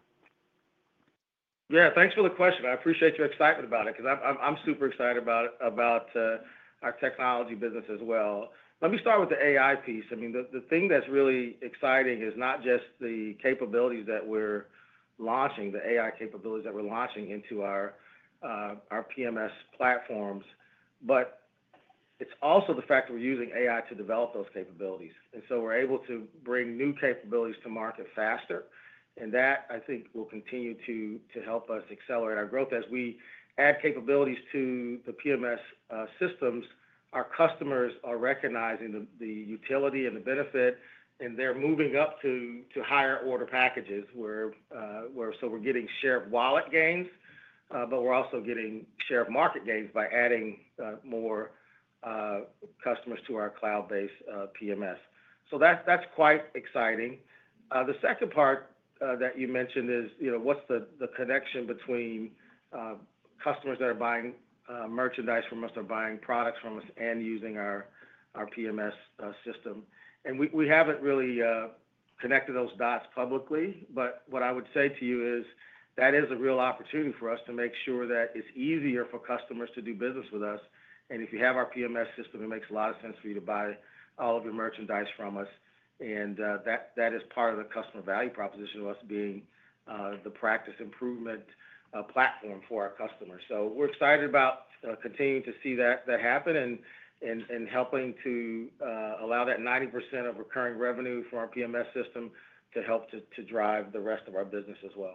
Yeah, thanks for the question. I appreciate your excitement about it because I'm, I'm, I'm super excited about it, about uh, our technology business as well. Let me start with the A I piece. I mean, the, the thing that's really exciting is not just the capabilities that we're launching, the A I capabilities that we're launching into our uh, our P M S platforms, but it's also the fact that we're using A I to develop those capabilities. And so we're able to bring new capabilities to market faster. And that, I think, will continue to, to help us accelerate our growth. As we add capabilities to the P M S uh, systems, our customers are recognizing the, the utility and the benefit, and they're moving up to, to higher order packages where, uh, where so we're getting share of wallet gains, uh, but we're also getting share of market gains by adding uh, more uh, customers to our cloud-based uh, P M S. So that's, that's quite exciting. Uh, the second part uh, that you mentioned is, you know, what's the, the connection between uh, customers that are buying uh, merchandise from us or buying products from us and using our, our P M S uh, system. And we, we haven't really uh, connected those dots publicly, but what I would say to you is that is a real opportunity for us to make sure that it's easier for customers to do business with us. And if you have our P M S system, it makes a lot of sense for you to buy all of your merchandise from us. And uh, that, that is part of the customer value proposition of us being uh, the practice improvement uh, platform for our customers. So we're excited about uh, continuing to see that, that happen and, and, and helping to uh, allow that ninety percent of recurring revenue from our P M S system to help to, to drive the rest of our business as well.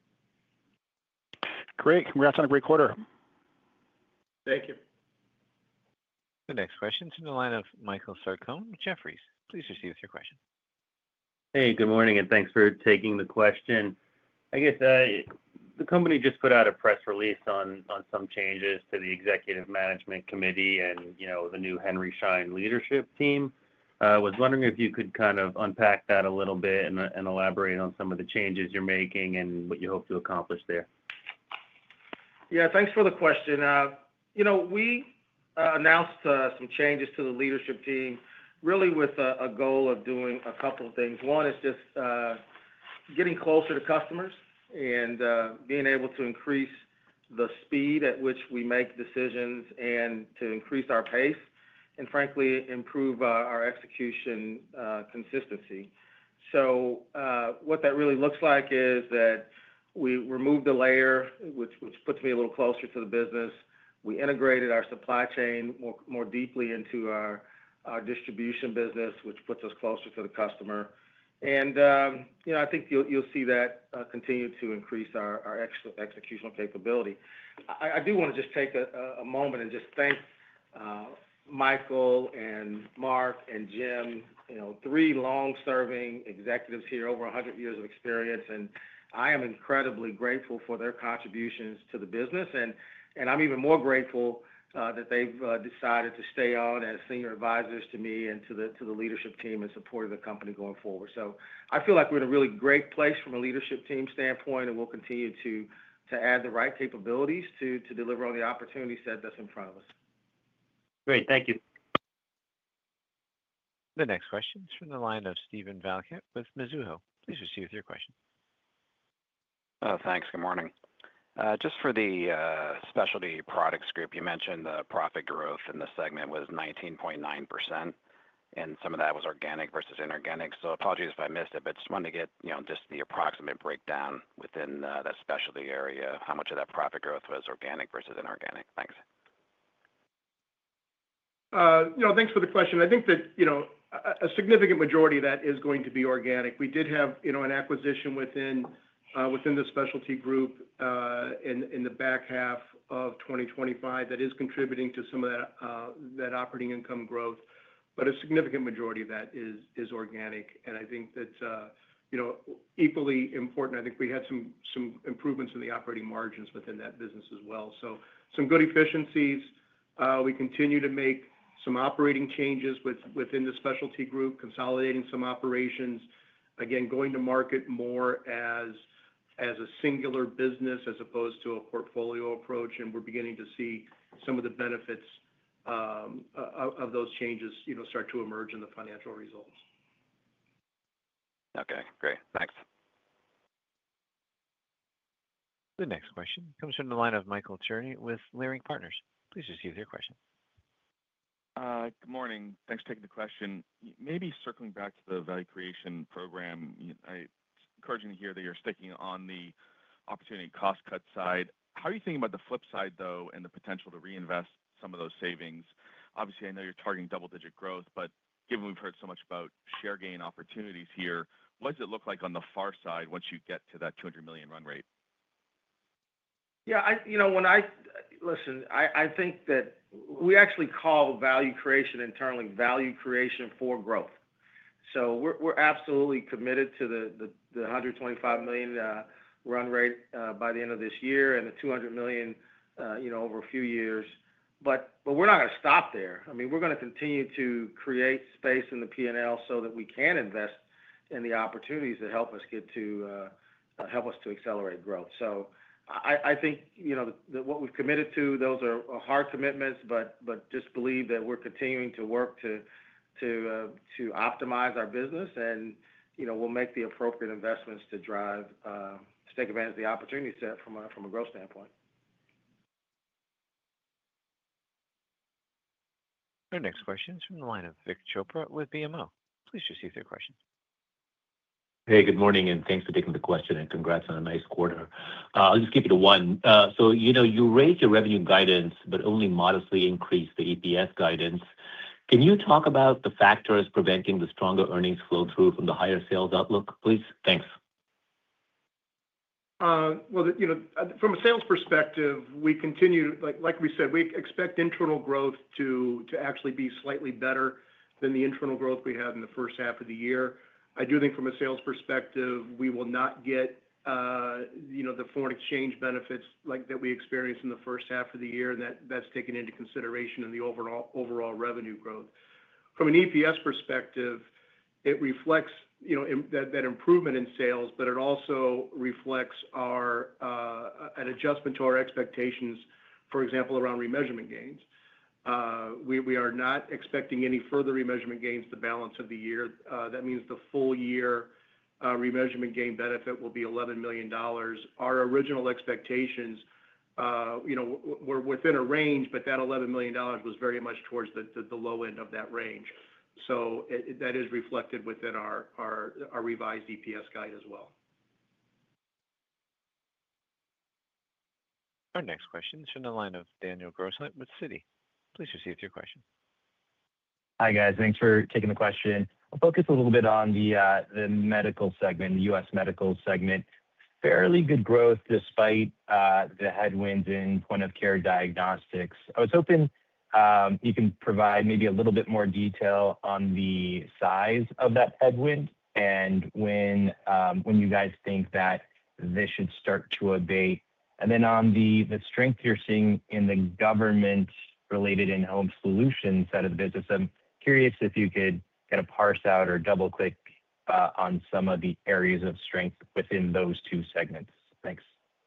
Great. Congrats on a great quarter. Thank you. The next question is in the line of Michael Sarcone with Jefferies. Please proceed with your question. Hey, good morning, and thanks for taking the question. I guess uh, the company just put out a press release on on some changes to the executive management committee and, you know, the new Henry Schein leadership team. I uh, was wondering if you could kind of unpack that a little bit and, and elaborate on some of the changes you're making and what you hope to accomplish there. Yeah, thanks for the question. Uh, you know, we uh, announced uh, some changes to the leadership team, really with a, a goal of doing a couple of things. One is just uh, getting closer to customers and uh, being able to increase the speed at which we make decisions and to increase our pace and, frankly, improve uh, our execution uh, consistency. So uh, what that really looks like is that we removed a layer, which, which puts me a little closer to the business. We integrated our supply chain more, more deeply into our, our distribution business, which puts us closer to the customer. And, um, you know, I think you'll, you'll see that uh, continue to increase our, our ex- executional capability. I, I do want to just take a, a moment and just thank uh, Michael and Mark and Jim, you know, three long-serving executives here, over one hundred years of experience. And I am incredibly grateful for their contributions to the business. And, and I'm even more grateful Uh, that they've uh, decided to stay on as senior advisors to me and to the to the leadership team in support of the company going forward. So I feel like we're in a really great place from a leadership team standpoint, and we'll continue to to add the right capabilities to to deliver on the opportunity set that's in front of us. Great, thank you. The next question is from the line of Stephen Valiquette with Mizuho. Please proceed with your question. Oh, thanks. Good morning. Uh, just for the uh, specialty products group, you mentioned the profit growth in the segment was nineteen point nine percent, and some of that was organic versus inorganic. So apologies if I missed it, but just wanted to get, you know, just the approximate breakdown within uh, that specialty area, how much of that profit growth was organic versus inorganic. Thanks. Uh, you know, thanks for the question. I think that, you know, a, a significant majority of that is going to be organic. We did have, you know, an acquisition within Uh, within the specialty group uh, in, in the back half of twenty twenty-five that is contributing to some of that, uh, that operating income growth. but a significant majority of that is is organic. And I think that uh, you know equally important. I think we had some some improvements in the operating margins within that business as well. So some good efficiencies. Uh, we continue to make some operating changes with within the specialty group, consolidating some operations. Again, going to market more as as a singular business as opposed to a portfolio approach, and we're beginning to see some of the benefits um, of, of those changes, you know, start to emerge in the financial results. Okay, great. Thanks. The next question comes from the line of Michael Cherny with Leerink Partners. Please proceed with your question. Uh, Good morning. Thanks for taking the question. Maybe circling back to the value creation program, you- I- it's encouraging to hear that you're sticking on the opportunity cost cut side. How are you thinking about the flip side, though, and the potential to reinvest some of those savings? Obviously, I know you're targeting double-digit growth, but given we've heard so much about share gain opportunities here, what does it look like on the far side once you get to that two hundred million run rate? Yeah, I, you know, when I listen, I, I think that we actually call value creation internally value creation for growth. So we're we're absolutely committed to the the, the one hundred twenty-five million uh, run rate uh, by the end of this year and the two hundred million, uh, you know, over a few years. But but we're not going to stop there. I mean, we're going to continue to create space in the P and L so that we can invest in the opportunities that help us get to uh, uh, help us to accelerate growth. So I, I think you know that what we've committed to, those are hard commitments, but but just believe that we're continuing to work to to uh, to optimize our business, and you know we'll make the appropriate investments to drive uh, to take advantage of the opportunity set from a from a growth standpoint. Our next question is from the line of Vik Chopra with B M O. Please proceed with your question. Hey, good morning, and thanks for taking the question, and congrats on a nice quarter. Uh, I'll just keep it to one. Uh, so, you know, you raised your revenue guidance, but only modestly increased the E P S guidance. Can you talk about the factors preventing the stronger earnings flow through from the higher sales outlook, please? Thanks. Uh, well, you know, from a sales perspective, we continue, like like we said, we expect internal growth to to actually be slightly better than the internal growth we had in the first half of the year. I do think from a sales perspective, we will not get, uh, you know, the foreign exchange benefits like that we experienced in the first half of the year, and that that's taken into consideration in the overall overall revenue growth. From an E P S perspective, it reflects, you know, im- that that improvement in sales, but it also reflects our uh, an adjustment to our expectations, for example, around remeasurement gains. Uh, we, we are not expecting any further remeasurement gains the balance of the year. Uh, that means the full year uh, remeasurement gain benefit will be eleven million dollars. Our original expectations, uh, you know, w- were within a range, but that eleven million dollars was very much towards the, the, the low end of that range. So it, it- that is reflected within our, our, our revised E P S guide as well. Our next question is from the line of Daniel Grosslight with Citi. Please proceed with your question. Hi, guys. Thanks for taking the question. I'll focus a little bit on the uh, the medical segment, the U S medical segment. Fairly good growth despite uh, the headwinds in point-of-care diagnostics. I was hoping um, you can provide maybe a little bit more detail on the size of that headwind and when um, when you guys think that this should start to abate. And then on the the strength you're seeing in the government-related in-home solutions side of the business, I'm curious if you could kind of parse out or double-click uh, on some of the areas of strength within those two segments. Thanks.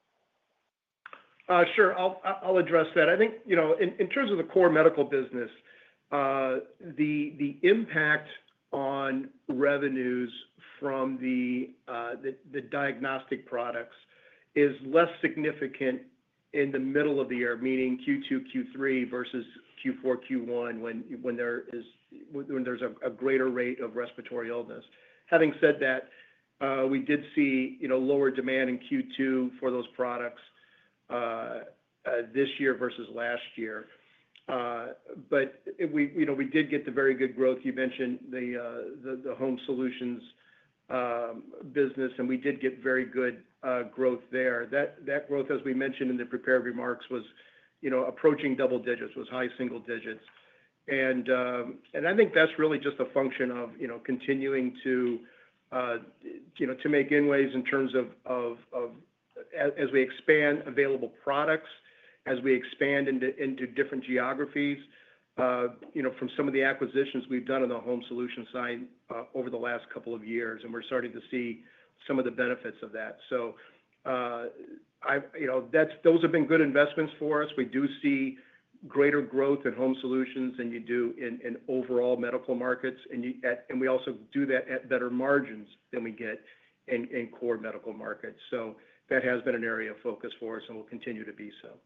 Uh, Sure. I'll I'll address that. I think, you know, in in terms of the core medical business, uh, the the impact on revenues from the uh, the the diagnostic products is less significant in the middle of the year, meaning Q two, Q three versus Q four, Q one, when when there is when there's a a greater rate of respiratory illness. Having said that, uh, we did see, you know, lower demand in Q two for those products uh, uh, this year versus last year. Uh, But it- we, you know, we did get the very good growth. You mentioned the uh, the the home solutions um, business, and we did get very good uh, growth there. That that growth, as we mentioned in the prepared remarks, was, you know, approaching double digits, was high single digits. And um, and I think that's really just a function of, you know, continuing to, uh, you know, to make inroads in terms of, of, of as, as we expand available products, as we expand into, into different geographies, uh, you know, from some of the acquisitions we've done on the home solution side uh, over the last couple of years, and we're starting to see some of the benefits of that. So, uh, I, you know, that's those have been good investments for us. We do see greater growth in home solutions than you do in, in overall medical markets, and you at, and we also do that at better margins than we get in, in core medical markets. So that has been an area of focus for us and will continue to be so.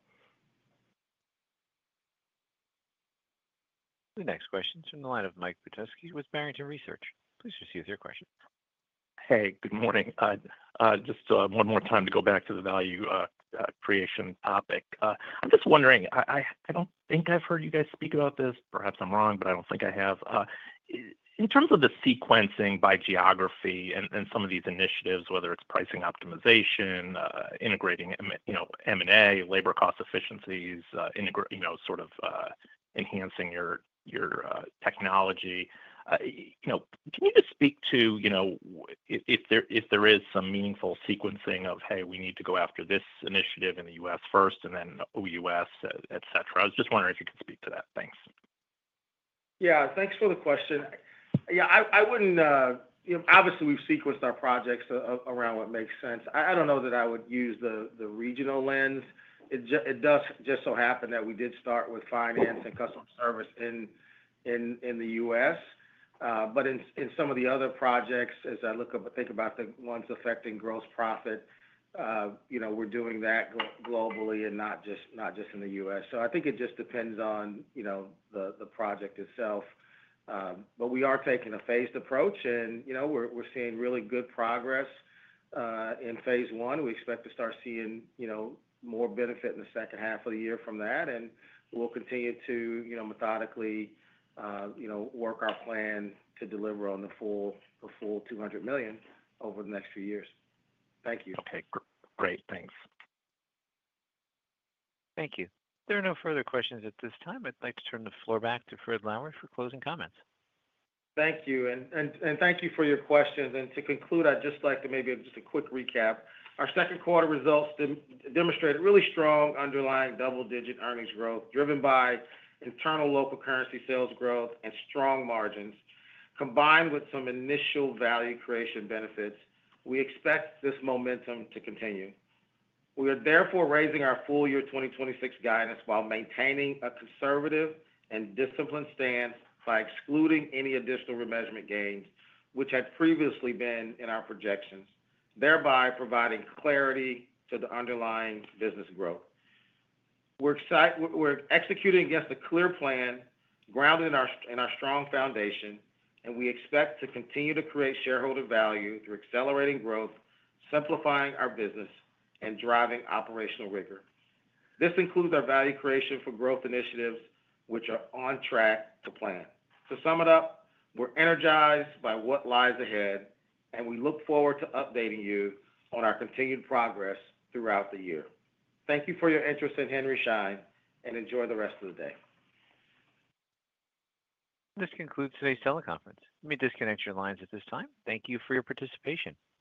The next question is from the line of Mike Petusky with Barrington Research. Please proceed with your question. Hey, good morning. Uh, uh, Just uh, one more time to go back to the value uh, uh, creation topic. Uh, I'm just wondering, I I I don't think I've heard you guys speak about this. Perhaps I'm wrong, but I don't think I have. Uh, i- In terms of the sequencing by geography and and some of these initiatives, whether it's pricing optimization, uh, integrating, M- you know, M and A, labor cost efficiencies, uh, integra- you know, sort of uh, enhancing your your uh, technology. Uh, you know, can you just speak to, you know, w- if, if there if there is some meaningful sequencing of, hey, we need to go after this initiative in the U S first and then O U S, uh, et cetera. I was just wondering if you could speak to that. Thanks. Yeah, thanks for the question. Yeah, I, I wouldn't, uh, you know, obviously we've sequenced our projects uh, uh, around what makes sense. I, I don't know that I would use the, the regional lens. It, ju- it does just so happen that we did start with finance and customer service in, in, in the U S. Uh, but in, in some of the other projects, as I look up, think about the ones affecting gross profit, uh, you know, we're doing that glo- globally and not just, not just in the U S. So I think it just depends on, you know, the, the project itself. Um, but we are taking a phased approach, and, you know, we're, we're seeing really good progress uh, in phase one. We expect to start seeing, you know, more benefit in the second half of the year from that, and we'll continue to, you know, methodically, uh, you know, work our plan to deliver on the full, the full two hundred million over the next few years. Thank you. Okay, gr- great. Thanks. Thank you. There are no further questions at this time. I'd like to turn the floor back to Fred Lowery for closing comments. Thank you, and, and, and thank you for your questions. And to conclude, I'd just like to maybe just a quick recap. Our second quarter results dem- demonstrated really strong underlying double-digit earnings growth, driven by internal local currency sales growth and strong margins, combined with some initial value creation benefits. We expect this momentum to continue. We are therefore raising our full year twenty twenty-six guidance while maintaining a conservative and disciplined stance by excluding any additional remeasurement gains, which had previously been in our projections, thereby providing clarity to the underlying business growth. We're excited, we're executing against a clear plan grounded in our, in our strong foundation, and we expect to continue to create shareholder value through accelerating growth, simplifying our business, and driving operational rigor. This includes our value creation for growth initiatives, which are on track to plan. To sum it up, we're energized by what lies ahead, and we look forward to updating you on our continued progress throughout the year. Thank you for your interest in Henry Schein, and enjoy the rest of the day. This concludes today's teleconference. You may disconnect your lines at this time. Thank you for your participation.